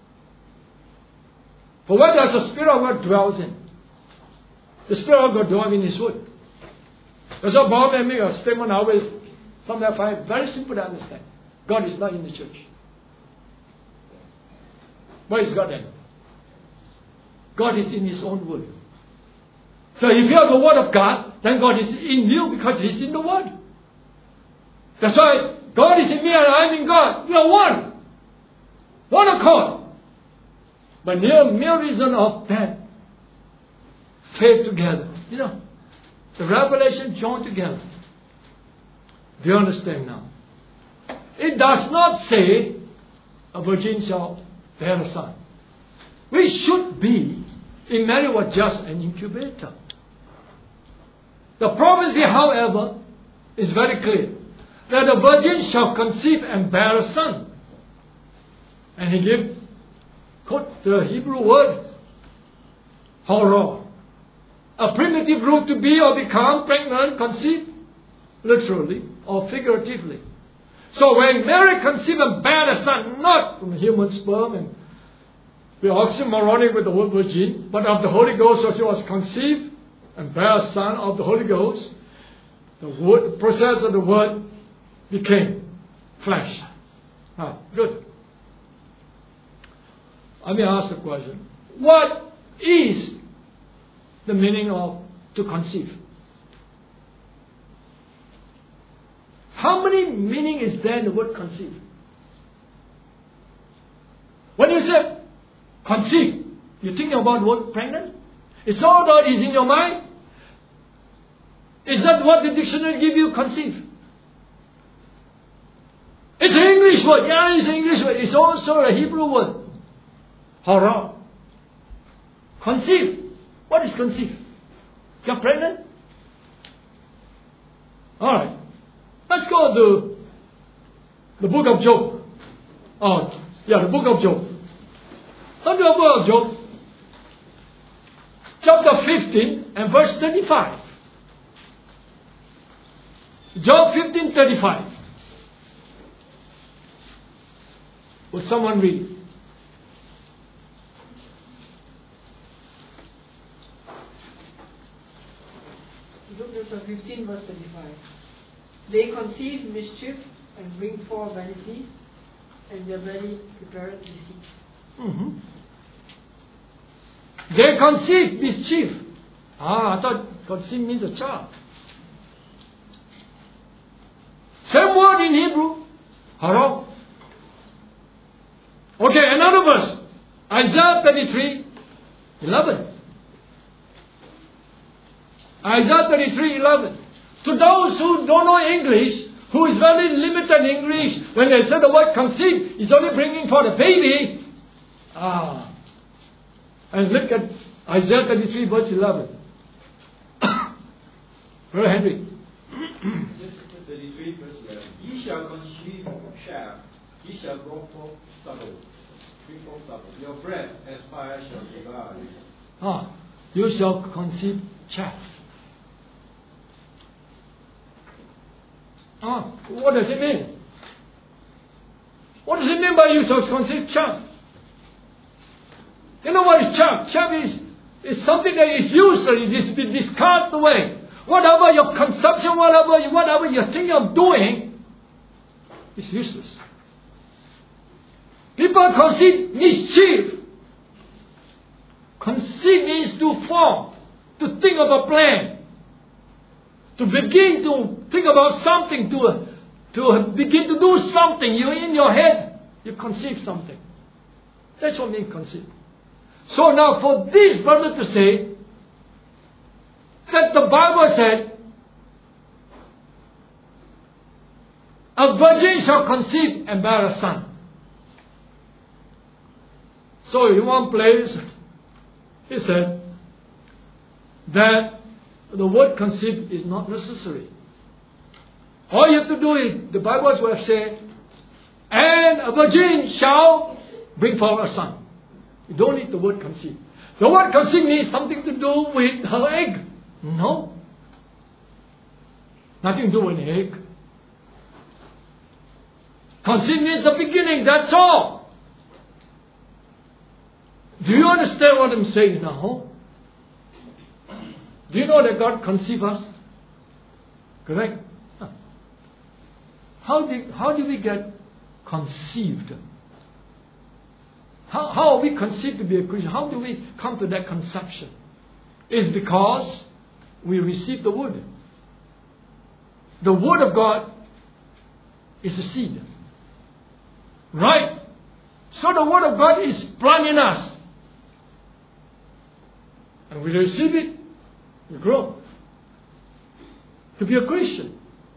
For where does the Spirit of God dwells in? The Spirit of God dwells in His Word. That's why Bob and me a statement I always, something I find very simple to understand. God is not in the church. Where is God then? God is in His own Word. So if you have the Word of God, then God is in you because He's in the Word. That's why God is in me and I'm in God. We are one. One accord. But mere, mere reason of that, faith together. You know, the revelation joined together. Do you understand now? It does not say a virgin shall bear a son. We should be, in many words, just an incubator. The prophecy, however, is very clear. That the virgin shall conceive and bear a son. And he gives, quote the Hebrew word, horror. A primitive root to be or become pregnant, conceive, literally or figuratively. So when Mary conceived and bare a son, not from human sperm and the oxymoronic with the word virgin, but of the Holy Ghost, so she was conceived and bare a son of the Holy Ghost. The word, the process of the word became flesh. Ah, good. Let me ask a question. What is the meaning of to conceive? How many meaning is there in the word conceive? When you say conceive, you think about the word pregnant? It's all that is in your mind? Is that what the dictionary give you, conceive? It's an English word. Yeah, it's an English word. It's also a Hebrew word. Hara. Conceive. What is conceive? You're pregnant? Alright. Let's go to the book of Job. Oh, yeah, the book of Job. Come to the book of Job. Chapter fifteen and verse thirty-five. Job fifteen thirty-five. Will someone read? Job chapter fifteen verse thirty-five. They conceive mischief and bring forth vanity, and their belly prepareth deceit. Mm-hmm. They conceive mischief. Ah, I thought conceive means a child. Same word in Hebrew. Hara. Okay, another verse. Isaiah thirty-three, eleven. Isaiah thirty-three, eleven. To those who don't know English, who is very limited English, when they say the word conceive, it's only bringing for the baby. Ah. And look at Isaiah thirty-three, verse eleven. Brother Henry. thirty-three, verse eleven. Ye shall conceive chaff, ye shall grow forth stubble. Bring forth stubble. Your breath as fire shall devour you. Ah, you shall conceive chaff. Ah, what does it mean? What does it mean by you shall conceive chaff? You know what is chaff? Chaff is, is something that is useless, it is been discarded away. Whatever your consumption, whatever, you, whatever you're thinking of doing, is useless. People conceive mischief. Conceive means to form, to think of a plan, to begin to think about something, to, to begin to do something. You in your head, you conceive something. That's what means conceive. So now for this brother to say, that the Bible said, a virgin shall conceive and bear a son. So in one place, he said that the word conceive is not necessary. All you have to do is, the Bible will have said, and a virgin shall bring forth a son. You don't need the word conceive. The word conceive means something to do with her egg. No. Nothing to do with the egg. Conceive means the beginning, that's all. Do you understand what I'm saying now? Do you know that God conceived us? Correct? How did, how did we get conceived? How, how are we conceived to be a Christian? How do we come to that conception? It's because we received the Word. The Word of God is a seed. Right? So the Word of God is planted in us. And we receive it, we grow. To be a Christian.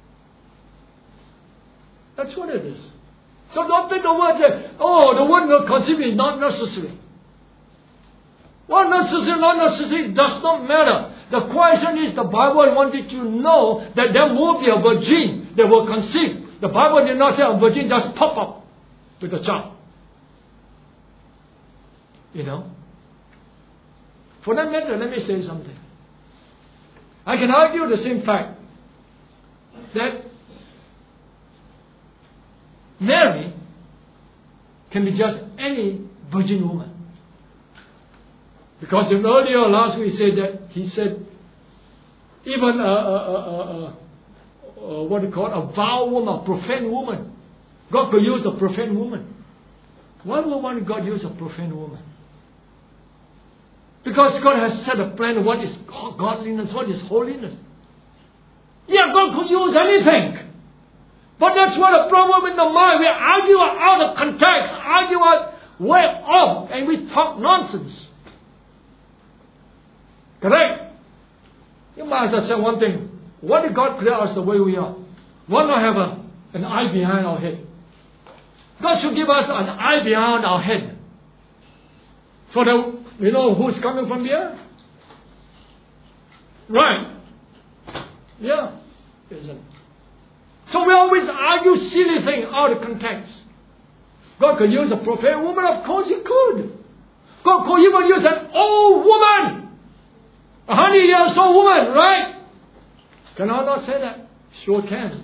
That's what it is. So don't think the word say, oh, the word will conceive is not necessary. What necessary, not necessary, does not matter. The question is, the Bible wanted you to know that there will be a virgin that will conceive. The Bible did not say a virgin just pop up with a child. You know? For that matter, let me say something. I can argue the same fact that Mary can be just any virgin woman. Because in earlier last week he said that he said even a, a, a, a, a what do you call it, a vow woman, a profane woman. God could use a profane woman. Why would one God use a profane woman? Because God has set a plan of what is godliness, what is holiness. Yeah, God could use anything. But that's what a problem in the mind. We argue out of context, argue out way off, and we talk nonsense. Correct? You might as well say one thing. Why did God create us the way we are? Why not have a, an eye behind our head? God should give us an eye behind our head. So that we know who's coming from here. Right. Yeah. Isn't it? So we always argue silly things out of context. God could use a profane woman, of course He could. God could even use an old woman, a hundred years old woman, right? Can I not say that? Sure can.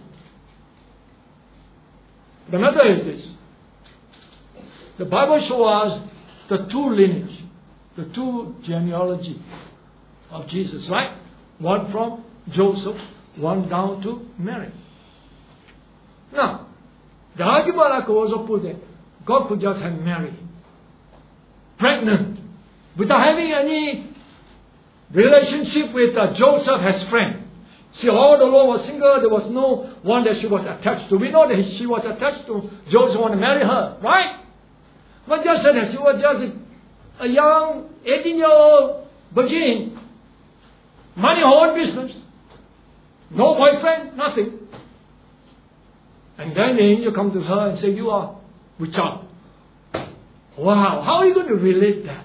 The matter is this. The Bible shows us the two lineage, the two genealogy of Jesus, right? One from Joseph, one down to Mary. Now, the argument I could also put that God could just have Mary pregnant without having any relationship with uh, Joseph as friend. See, all the Lord was single, there was no one that she was attached to. We know that she was attached to Joseph, wanted to marry her, right? But just said that she was just a, a young eighteen-year-old virgin, minding her own business, no boyfriend, nothing. And then the angel comes to her and says, you are with child. Wow, how are you going to relate that?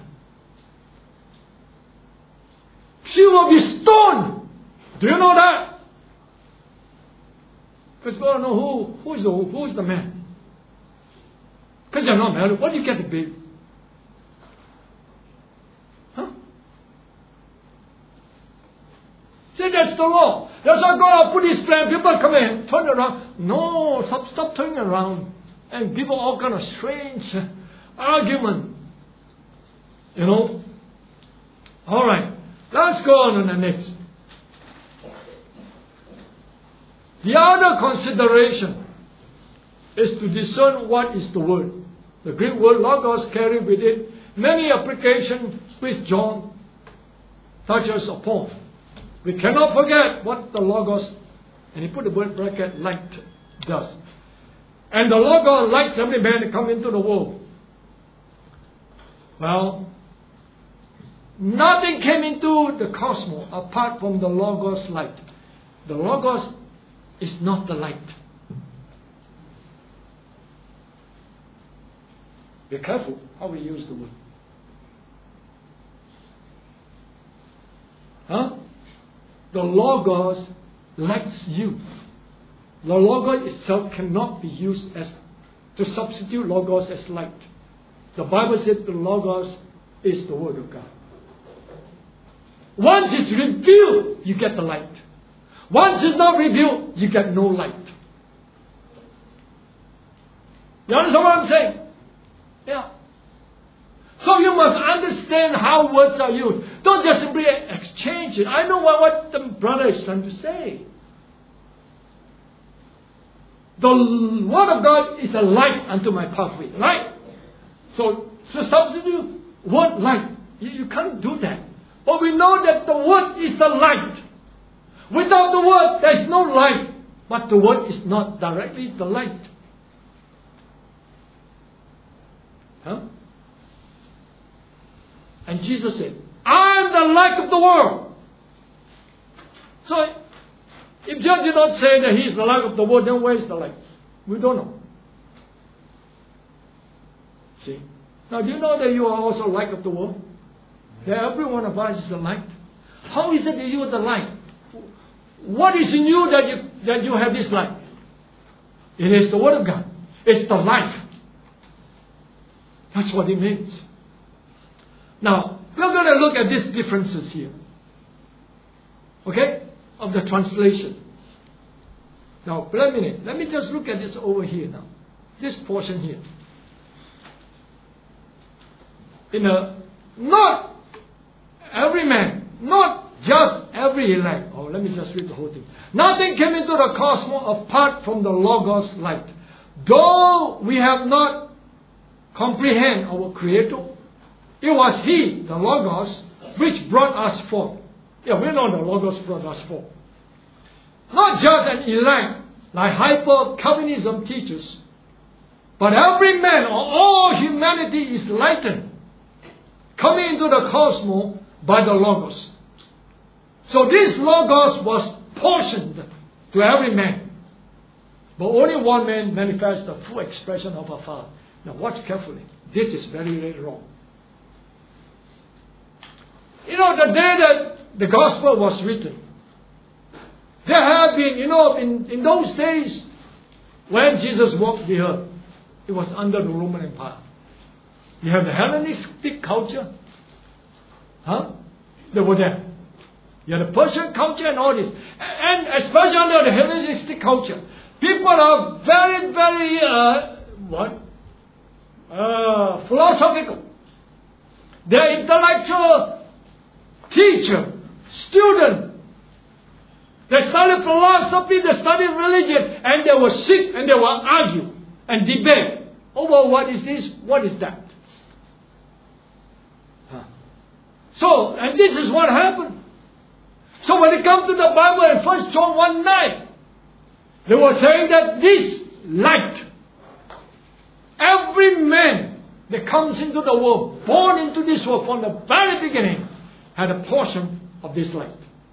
She will be stoned. Do you know that? Because we don't know who, who's the, who's the man. Because you're not married. What do you get the baby? Huh? See, that's the law. That's why God put His plan. People come in, turn around. No, stop, stop turning around. And give all kind of strange argument. You know? All right. Let's go on to the next. The other consideration is to discern what is the word. The Greek word logos carries with it many applications which John touches upon. We cannot forget what the logos, and he put the word bracket, light does. And the logos lights every man that come into the world. Well, nothing came into the cosmos apart from the Logos light. The Logos is not the light. Be careful how we use the word. Huh? The Logos lights you. The Logos itself cannot be used as to substitute Logos as light. The Bible said the Logos is the Word of God. Once it's revealed, you get the light. Once it's not revealed, you get no light. You understand what I'm saying? Yeah. So you must understand how words are used. Don't just simply exchange it. I know what, what the brother is trying to say. The Word of God is a light unto my pathway. Light. So, so substitute word light. You, you can't do that. But we know that the Word is the light. Without the Word, there is no light. But the Word is not directly the light. Huh? And Jesus said, I am the light of the world. So, if John did not say that he is the light of the world, then where is the light? We don't know. See? Now, do you know that you are also light of the world? That every one of us is the light. How is it that you are the light? What is in you that you, that you have this light? It is the Word of God. It's the life. That's what it means. Now, we're going to look at these differences here. Okay? Of the translation. Now, wait a minute. Let me just look at this over here now. This portion here. In a, not every man, not just every elect. Oh, let me just read the whole thing. Nothing came into the cosmos apart from the Logos light. Though we have not comprehend our Creator, it was He, the Logos, which brought us forth. Yeah, we know the Logos brought us forth. Not just an elect, like hyper-Calvinism teaches, but every man or all humanity is lightened, coming into the cosmos by the Logos. So this Logos was portioned to every man. But only one man manifests the full expression of our Father. Now watch carefully. This is very, very wrong. You know, the day that the gospel was written, there have been, you know, in, in those days, when Jesus walked the earth, it was under the Roman Empire. You have the Hellenistic culture. Huh? They were there. You have the Persian culture and all this. And especially under the Hellenistic culture, people are very, very, uh, what? Uh, philosophical. They're intellectual teacher, student. They study philosophy, they study religion, and they will sit and they will argue and debate over what is this, what is that. Huh. So, and this is what happened. So when it comes to the Bible in First John one nine, they were saying that this light, every man that comes into the world, born into this world from the very beginning, had a portion of this light.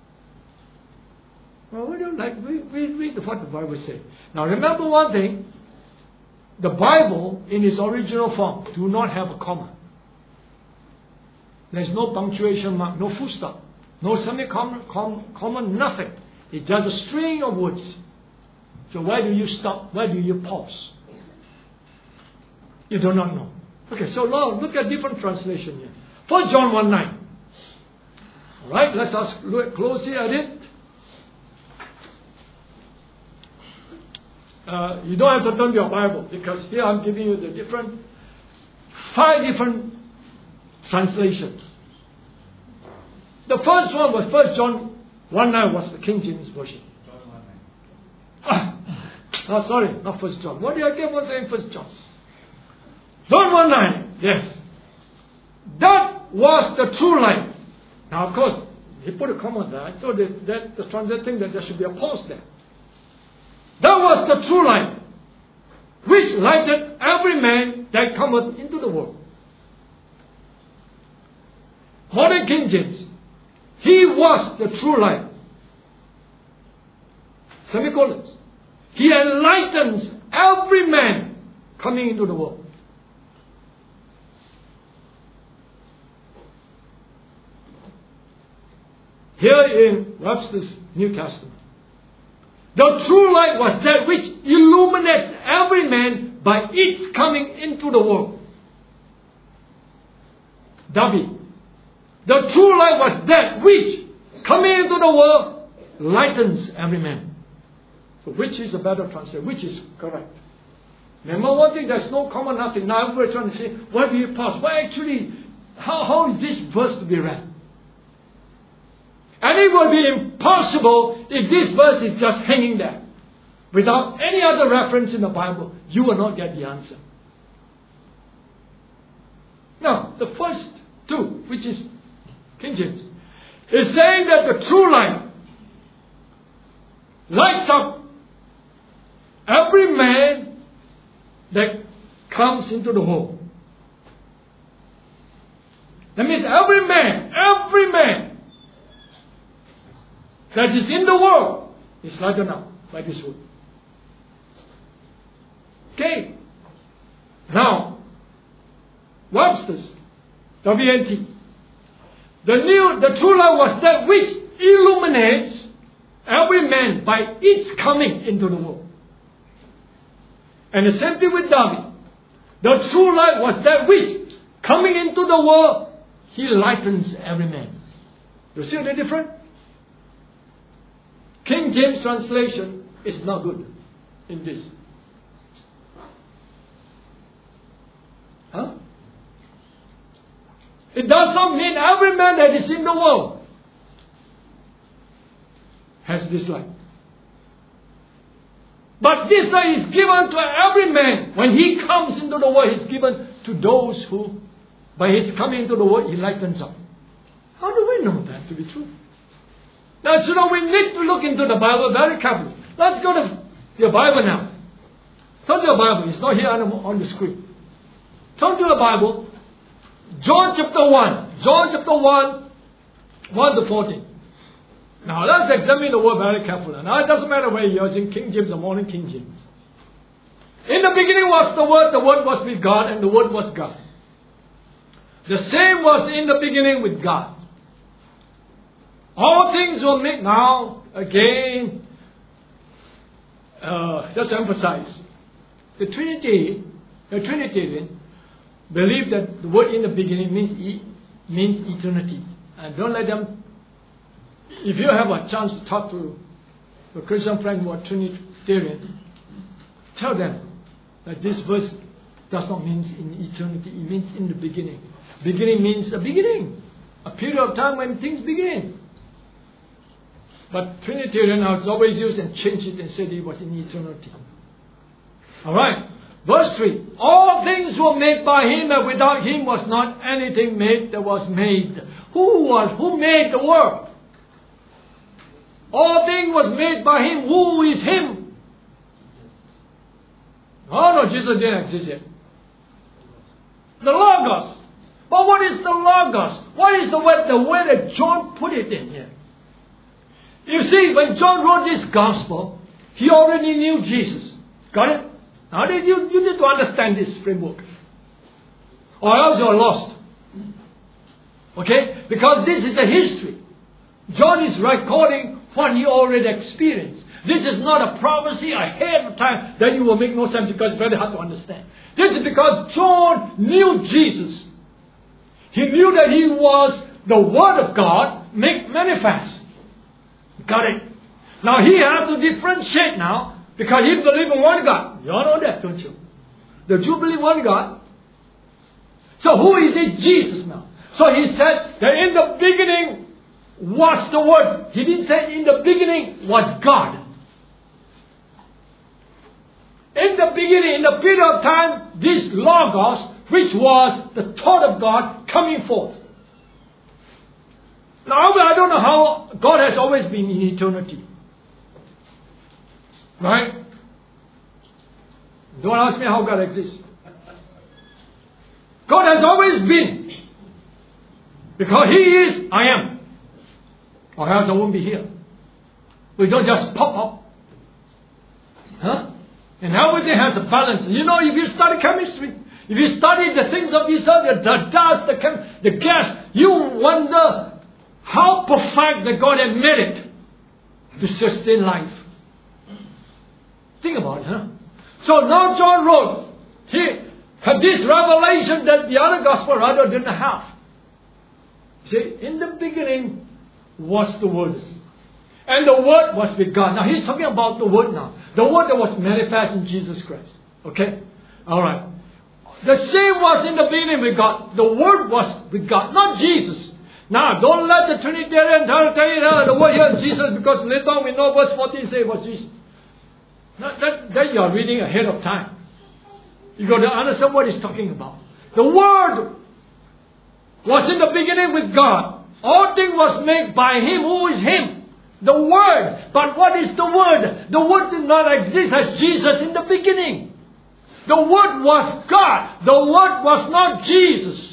Well, we don't like, we, we read what the Bible says. Now remember one thing, the Bible in its original form do not have a comma. There's no punctuation mark, no full stop, no semicolon, com, comma, nothing. It's just a string of words. So where do you stop? Where do you pause? You do not know. Okay, so now look at different translation here. First John one nine. Alright, let's us look closely at it. Uh, you don't have to turn to your Bible because here I'm giving you the different, five different translations. The first one was First John one nine was the King James Version. Ah, oh, sorry, not First John. What did I get one saying First John? John one nine, yes. That was the true light. Now, of course, he put a comma there, so that, that the translator thinks that there should be a pause there. That was the true light, which lighted every man that cometh into the world. Modern King James. He was the true light. Semicolon. He enlightens every man coming into the world. Here in Webster's New Testament, the true light was that which illuminates every man by its coming into the world. David. The true light was that which, coming into the world, lightens every man. So which is a better translation? Which is correct? Remember one thing, there's no common nothing. Now everybody's trying to say, why do you pause? Why actually, how, how is this verse to be read? And it will be impossible if this verse is just hanging there. Without any other reference in the Bible, you will not get the answer. Now, the first two, which is King James, is saying that the true light lights up every man that comes into the world. That means every man, every man that is in the world is lightened up by this word. Okay. Now, Webster's, W N T. The new, the true light was that which illuminates every man by its coming into the world. And the same thing with David. The true light was that which, coming into the world, he lightens every man. You see the difference? King James translation is not good in this. Huh? It does not mean every man that is in the world has this light. But this light is given to every man. When he comes into the world, it's given to those who, by his coming into the world, he lightens up. How do we know that to be true? Now, so now we need to look into the Bible very carefully. Let's go to your Bible now. Turn to your Bible. It's not here on the screen. Turn to the Bible. John chapter one. John chapter one, one to fourteen. Now, let's examine the word very carefully. Now, it doesn't matter where you're using King James or Modern King James. In the beginning was the Word. The Word was with God, and the Word was God. The same was in the beginning with God. All things were made. Now, again, uh, just to emphasize, the Trinity, the Trinitarian, believe that the word in the beginning means e- means eternity. And don't let them, if you have a chance to talk to a Christian friend who are Trinitarian, tell them that this verse does not mean in eternity, it means in the beginning. Beginning means a beginning, a period of time when things begin. But Trinitarian has always used and changed it and said it was in eternity. Alright. Verse three. All things were made by Him, and without Him was not anything made that was made. Who was, who made the world? All things was made by Him. Who is Him? Oh no, Jesus didn't exist yet. The Logos. But what is the Logos? What is the way, the way that John put it in here? You see, when John wrote this gospel, he already knew Jesus. Got it? Now you, you need to understand this framework. Or else you're lost. Okay? Because this is the history. John is recording what he already experienced. This is not a prophecy ahead of time that you will make no sense because it's very hard to understand. This is because John knew Jesus. He knew that he was the Word of God made manifest. Got it? Now he has to differentiate now because he believes in one God. You all know that, don't you? The Jew believe one God. So who is this Jesus now? So he said that in the beginning was the Word. He didn't say in the beginning was God. In the beginning, in the period of time, this Logos, which was the thought of God coming forth. Now, I don't know how God has always been in eternity. Right? Don't ask me how God exists. God has always been. Because He is, I am. Or else I won't be here. We don't just pop up. Huh? And everything has a balance. You know, if you study chemistry, if you study the things of this earth, the dust, the, chem- the gas, you wonder how perfect that God had made it to sustain life. Think about it, huh? So now John wrote, he had this revelation that the other gospel writer didn't have. See, in the beginning was the Word. And the Word was with God. Now he's talking about the Word now. The Word that was manifest in Jesus Christ. Okay? Alright. The same was in the beginning with God. The Word was with God, not Jesus. Now, don't let the Trinitarian tell you the word here is Jesus, because later on we know verse fourteen say it was Jesus. That, that, that you are reading ahead of time. You got to understand what he's talking about. The Word was in the beginning with God. All things was made by Him. Who is Him? The Word. But what is the Word? The Word did not exist as Jesus in the beginning. The Word was God. The Word was not Jesus.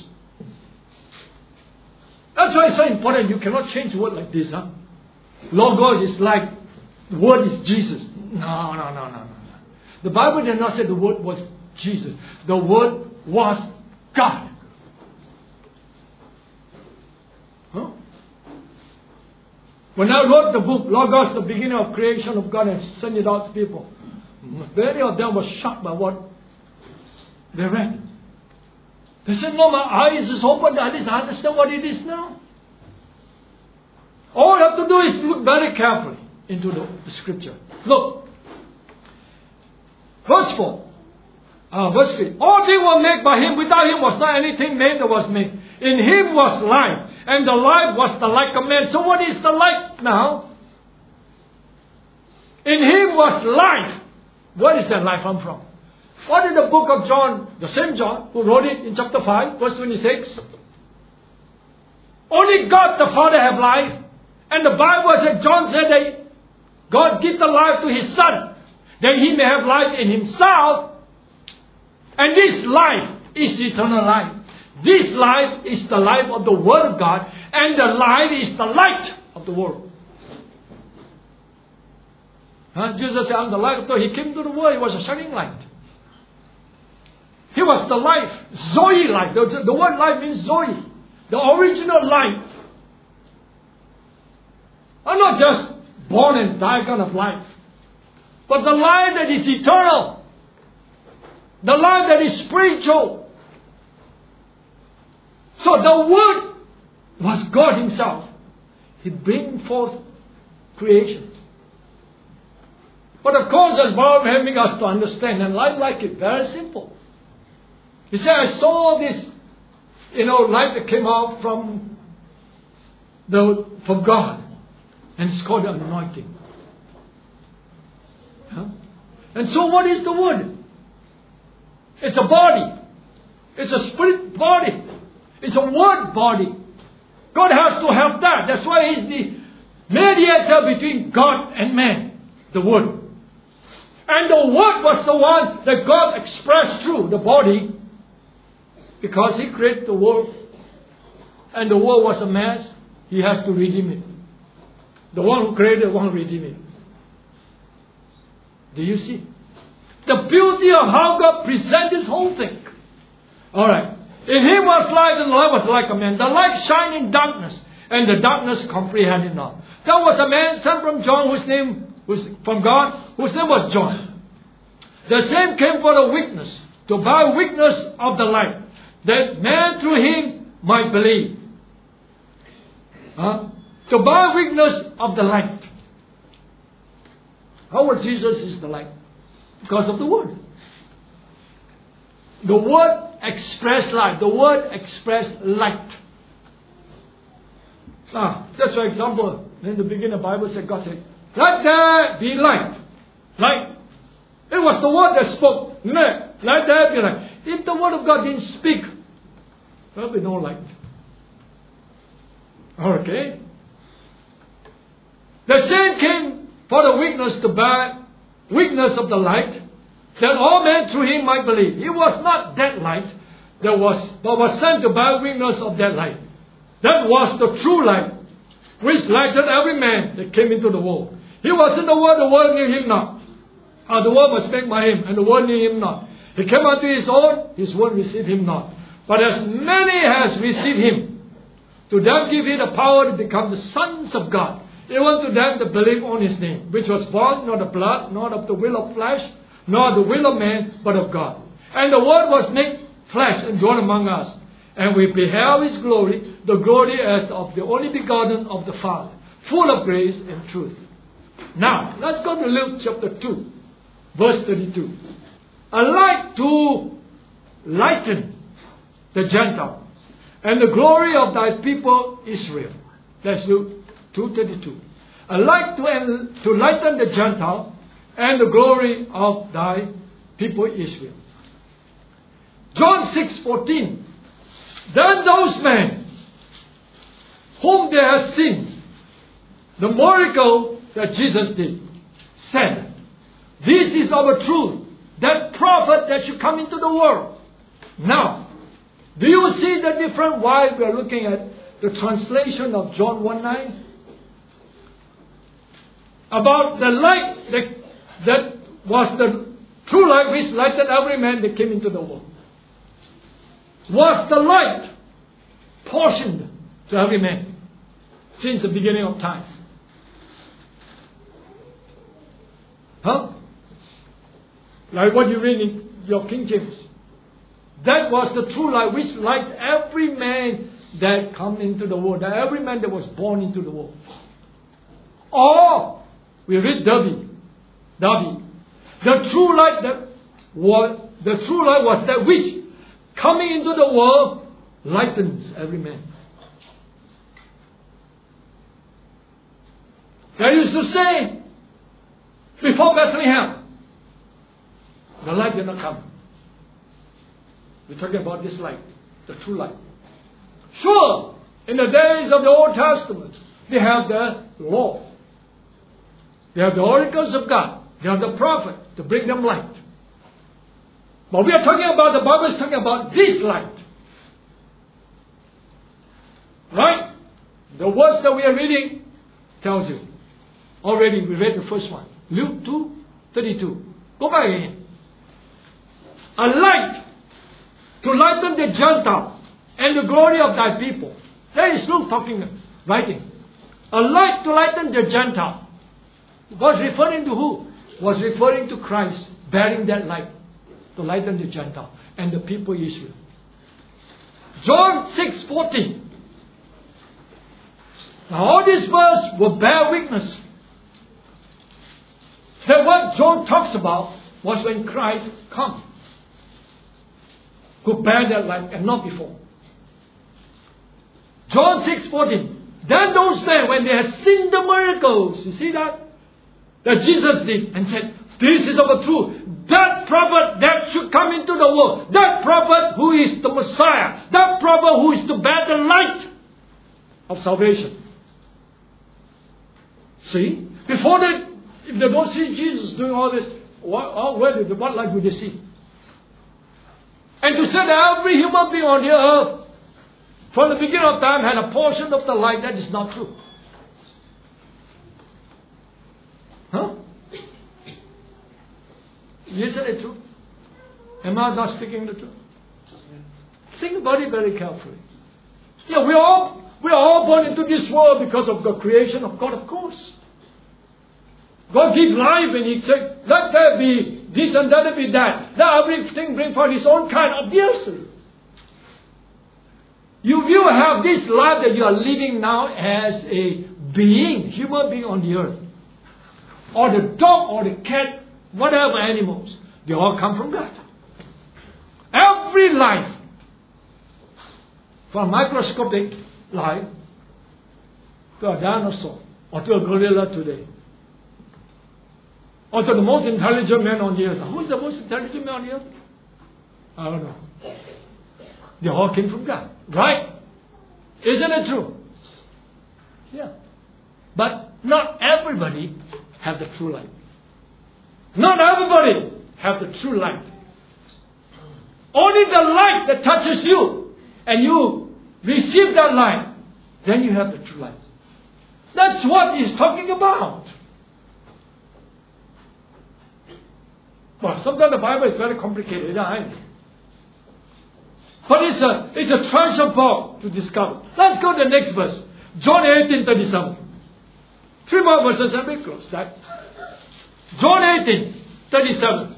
That's why it's so important. You cannot change the word like this, huh? Logos is like, the Word is Jesus. No, no, no, no, no. The Bible did not say the Word was Jesus. The Word was God. Huh? When I wrote the book, Logos, the beginning of creation of God, and sent it out to people, many of them were shocked by what they read. They said, no, my eyes is open. I understand what it is now. All you have to do is look very carefully into the, the scripture. Look. Verse four. Uh, verse three. All things were made by Him. Without Him was not anything made that was made. In Him was life. And the life was the light of man. So what is the light now? In Him was life. Where is that life come from? What is the book of John, the same John, who wrote it in chapter five, verse twenty-six? Only God the Father have life. And the Bible said, John said that God give the life to His Son, that He may have life in Himself. And this life is eternal life. This life is the life of the Word of God, and the life is the light of the world. Huh? Jesus said, I'm the light of the world. He came to the world, He was a shining light. He was the life, Zoe life. The, the word life means Zoe, the original life. And not just born and die kind of life, but the life that is eternal, the life that is spiritual. So the Word was God Himself. He bring forth creation. But of course, as Bob helping us to understand, and life like it, very simple. He said, I saw this, you know, light that came out from the from God. And it's called the anointing. Huh? And so what is the Word? It's a body. It's a spirit body. It's a word body. God has to have that. That's why He's the mediator between God and man. The Word. And the Word was the one that God expressed through the body. Because He created the world, and the world was a mess, He has to redeem it. The one who created it won't redeem it. Do you see? The beauty of how God presents this whole thing. Alright. In Him was light, and the light was like a man. The light shined in darkness, and the darkness comprehended not. There was a man sent from John, whose name was from God, whose name was John. The same came for the witness, to bear witness of the light, that man through Him might believe. Huh? To bear witness of the light. How was Jesus is the light? Because of the Word. The Word expressed light. The Word expressed light. Now, just for example, in the beginning of the Bible said, God said, let there be light. Light. It was the Word that spoke. Let there be light. If the Word of God didn't speak, there will be no light. Okay. The same came for the witness to bear witness of the light, that all men through Him might believe. He was not that light that was, but was sent to bear witness of that light. That was the true light, which lighted every man that came into the world. He was in the world, the world knew him not. Uh, the world was made by him, and the world knew him not. He came unto his own, his own received him not. But as many as received him, to them give he the power to become the sons of God, even to them that believe on his name, which was born not of blood, not of the will of flesh, nor the will of man, but of God. And the Word was made flesh and dwelt among us. And we beheld his glory, the glory as of the only begotten of the Father, full of grace and truth. Now, let's go to Luke chapter two, verse thirty-two. A light to lighten the Gentile, and the glory of thy people Israel. That's Luke two thirty-two. A light to, to lighten the Gentile, and the glory of thy people Israel. John six fourteen. Then those men whom they had seen the miracle that Jesus did said, this is our truth, that prophet that should come into the world. Now, do you see the difference why we are looking at the translation of John one nine? About the light that, that was the true light which lighted every man that came into the world. Was the light portioned to every man since the beginning of time? Huh? Like what you read in your King James. That was the true light which lighted every man that come into the world, that every man that was born into the world. Or we read Darby, Darby. The true light that was the true light was that which coming into the world lightens every man. They used to say, before Bethlehem, the light did not come. We're talking about this light, the true light. Sure, in the days of the Old Testament, they have the law. They have the oracles of God. They have the prophet to bring them light. But we are talking about, the Bible is talking about this light. Right? The words that we are reading tells you. Already we read the first one. Luke two thirty-two. Go back again. A light to lighten the Gentile and the glory of thy people. That is Luke talking, writing. A light to lighten the Gentile. Was referring to who? Was referring to Christ bearing that light to lighten the Gentile and the people Israel. John six fourteen. Now all these verses will bear witness that what John talks about was when Christ comes, who bear that light and not before. John six fourteen. Then those men, when they had seen the miracles, you see that? That Jesus did, and said, this is our truth. That prophet that should come into the world, that prophet who is the Messiah, that prophet who is to bear the light of salvation. See? Before they, if they don't see Jesus doing all this, what, where did, what light would they see? And to say that every human being on the earth, from the beginning of time, had a portion of the light, that is not true. Huh? Isn't it true? Am I not speaking the truth? Think about it very carefully. Yeah, we are all, we are all born into this world because of the creation of God, of course. God gives life and He said, let there be this and let there be that. Let everything bring forth His own kind, obviously. You, you have this life that you are living now as a being, human being on the earth. Or the dog or the cat, whatever animals, they all come from God. Every life, from microscopic life to a dinosaur or to a gorilla today, or to the most intelligent man on the earth. Who's the most intelligent man on the earth? I don't know. They all came from God, right? Isn't it true? Yeah. But not everybody have the true light. Not everybody have the true light. Only the light that touches you and you receive that light then you have the true life. That's what he's talking about. Well, sometimes the Bible is very complicated, I know. But it's a, it's a treasure box to discover. Let's go to the next verse. John eighteen thirty-seven. Three more verses and we close that. John eighteen thirty-seven.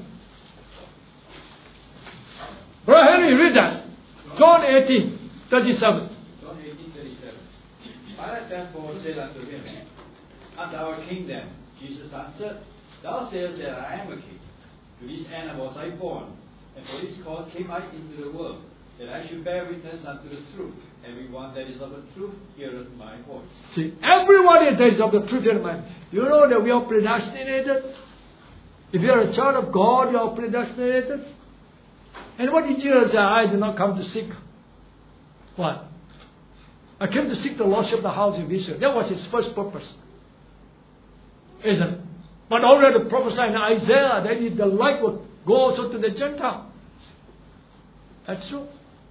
Brother Henry, read that. John eighteen thirty-seven. John eighteen thirty-seven. Pilate therefore said unto him, Art thou a king then? Jesus answered, Thou sayest that I am a king. To this end was I born, and for this cause came I into the world, that I should bear witness unto the truth. Everyone that is of the truth heareth my voice. See, everybody that is of the truth heareth my voice. You know that we are predestinated. If you are a child of God, you are predestinated. And what did Jesus say? I did not come to seek. What? I came to seek the lordship of the house of Israel. That was his first purpose. Isn't it? But already prophesied in Isaiah that the light will go also to the Gentiles. That's true.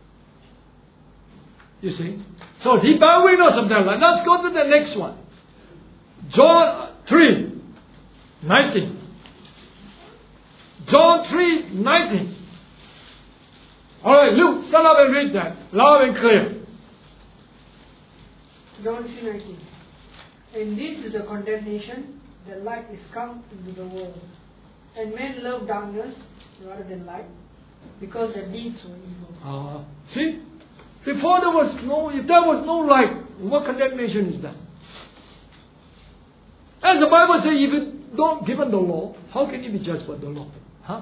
You see? So he bear witness of that light. Let's go to the next one. John three nineteen. John three nineteen. Alright, Luke, stand up and read that. Loud and clear. John three nineteen. And this is the condemnation, the light is come into the world. And men love darkness rather than light, because their deeds were evil. Uh, see? Before there was no, if there was no light, what condemnation is that? And the Bible says, if you don't given the law, how can you be judged by the law? Huh?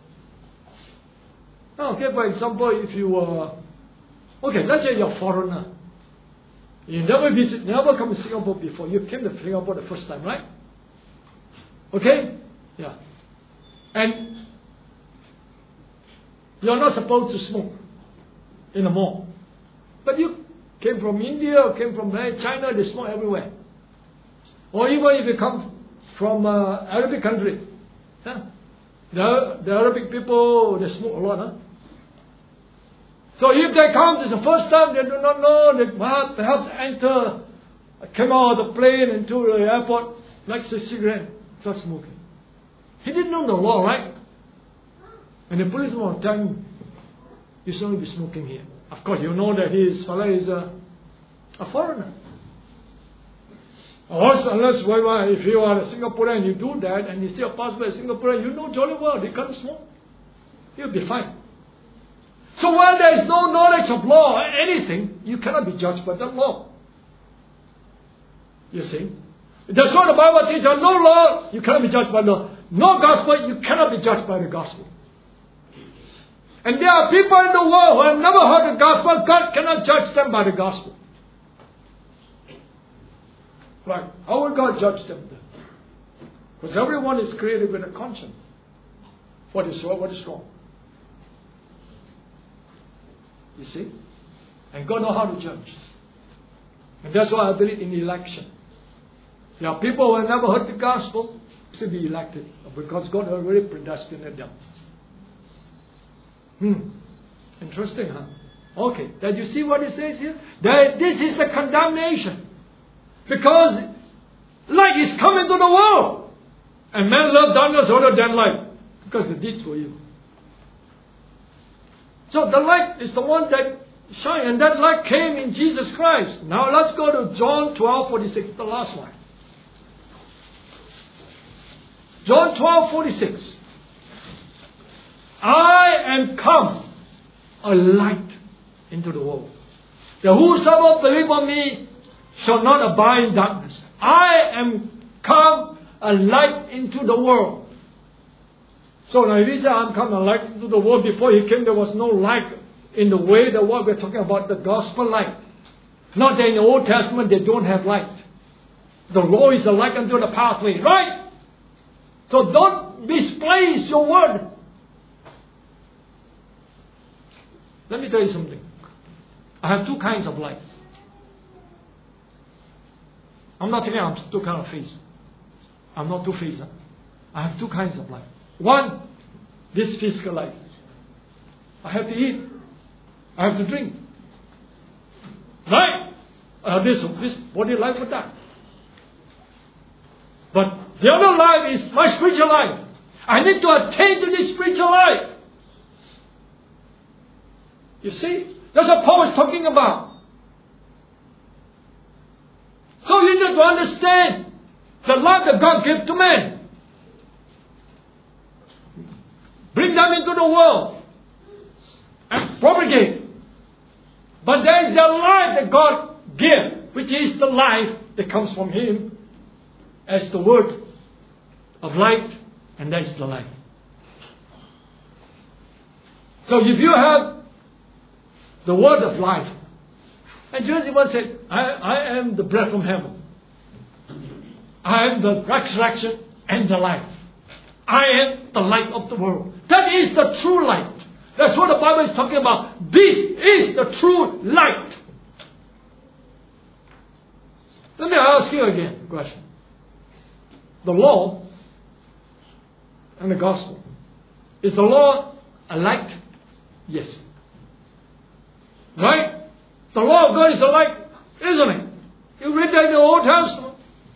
Okay, for example, if you uh, okay, let's say you're a foreigner. You never visit, never come to Singapore before. You came to Singapore the first time, right? Okay? Yeah. And you're not supposed to smoke in the mall. But you came from India or came from China, they smoke everywhere. Or even if you come from uh, Arabic country. Huh? The, the Arabic people, they smoke a lot. Huh? So if they come, it's the first time, they do not know, they perhaps enter, came out of the plane into the airport, lights a cigarette, start smoking. He didn't know the law, right? And the policeman will tell him, you should only be smoking here. Of course, you know that his fellow is a, a foreigner. Also, unless if you are a Singaporean and you do that, and you see a passport as a Singaporean, you know jolly well, they can't smoke. You'll be fine. So while there is no knowledge of law or anything, you cannot be judged by the law. You see? That's what the Bible teaches. No law, you cannot be judged by the law. No gospel, you cannot be judged by the gospel. And there are people in the world who have never heard the gospel. God cannot judge them by the gospel. Right. How will God judge them then? Because everyone is created with a conscience. What is right, what is wrong. You see? And God knows how to judge. And that's why I believe in election. There are people who have never heard the gospel to be elected because God already predestinated them. Hmm. Interesting, huh? Okay. Did you see what it says here? That this is the condemnation. Because light is coming to the world. And men love darkness rather than light. Because the deeds were evil. So the light is the one that shines. And that light came in Jesus Christ. Now let's go to John twelve forty-six, the last one. John twelve forty-six. I am come a light into the world. That whosoever believe on me shall not abide in darkness. I am come a light into the world. So now if he said I'm come a light into the world, before he came there was no light in the way that what we're talking about, the gospel light. Not that in the Old Testament they don't have light. The law is a light unto the pathway, right? So don't misplace your word. Let me tell you something. I have two kinds of light. I'm not saying I'm two kinds of face. I'm not two-faced. Huh? I have two kinds of light. One, this physical life. I have to eat. I have to drink. Right? uh, this, this body life will die. But the other life is my spiritual life. I need to attain to this spiritual life. You see, that's what Paul is talking about. So you need to understand the life that God gives to man. Bring them into the world and propagate. But there is the life that God gives, which is the life that comes from Him as the word of light, and that is the life. So if you have the word of life, and Jesus even said, I, I am the bread from heaven. I am the resurrection and the life. I am the light of the world. That is the true light. That's what the Bible is talking about. This is the true light. Let me ask you again a question. The law and the gospel. Is the law a light? Yes. Right? The law of God is a light, isn't it? You read that in the Old Testament.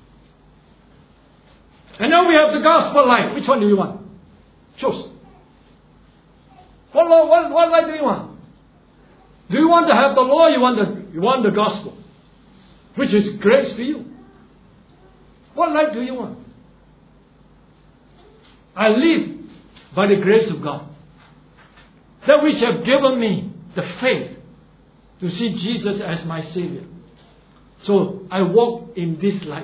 And now we have the gospel light. Which one do you want? Choose. What law, what, what light do you want? Do you want to have the law or you want the, you want the gospel? Which is grace to you. What light do you want? I live by the grace of God. That which have given me the faith to see Jesus as my Savior. So I walk in this light.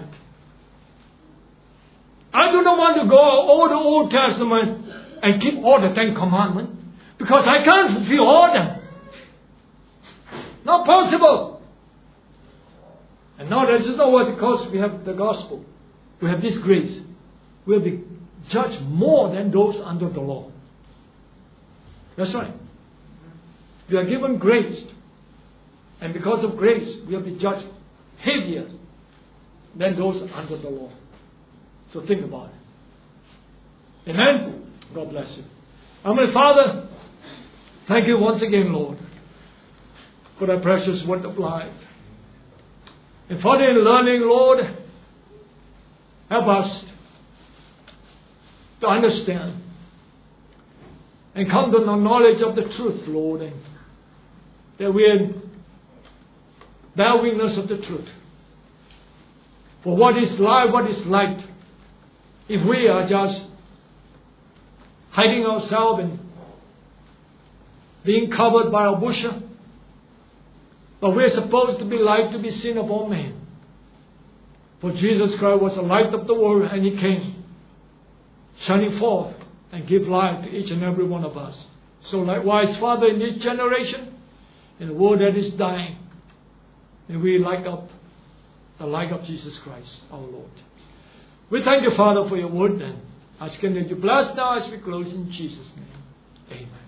I do not want to go all the Old Testament and keep all the Ten Commandments, because I can't fulfill all them. Not possible. And now there is no way, because we have the gospel. We have this grace. We'll be judged more than those under the law. That's right. We are given grace. And because of grace, we will be judged heavier than those under the law. So think about it. Amen? God bless you. Heavenly Father, thank you once again, Lord, for that precious word of life. And Father, in learning, Lord, help us to understand and come to the knowledge of the truth, Lord, and that we are bear witness of the truth. For what is life, what is light, if we are just hiding ourselves and being covered by a bushel? But we are supposed to be light to be seen of all men. For Jesus Christ was the light of the world, and He came, shining forth and give light to each and every one of us. So likewise, Father, in this generation, in a world that is dying, may we light up the light of Jesus Christ, our Lord. We thank you, Father, for your word, and asking that you bless now as we close in Jesus' name. Amen.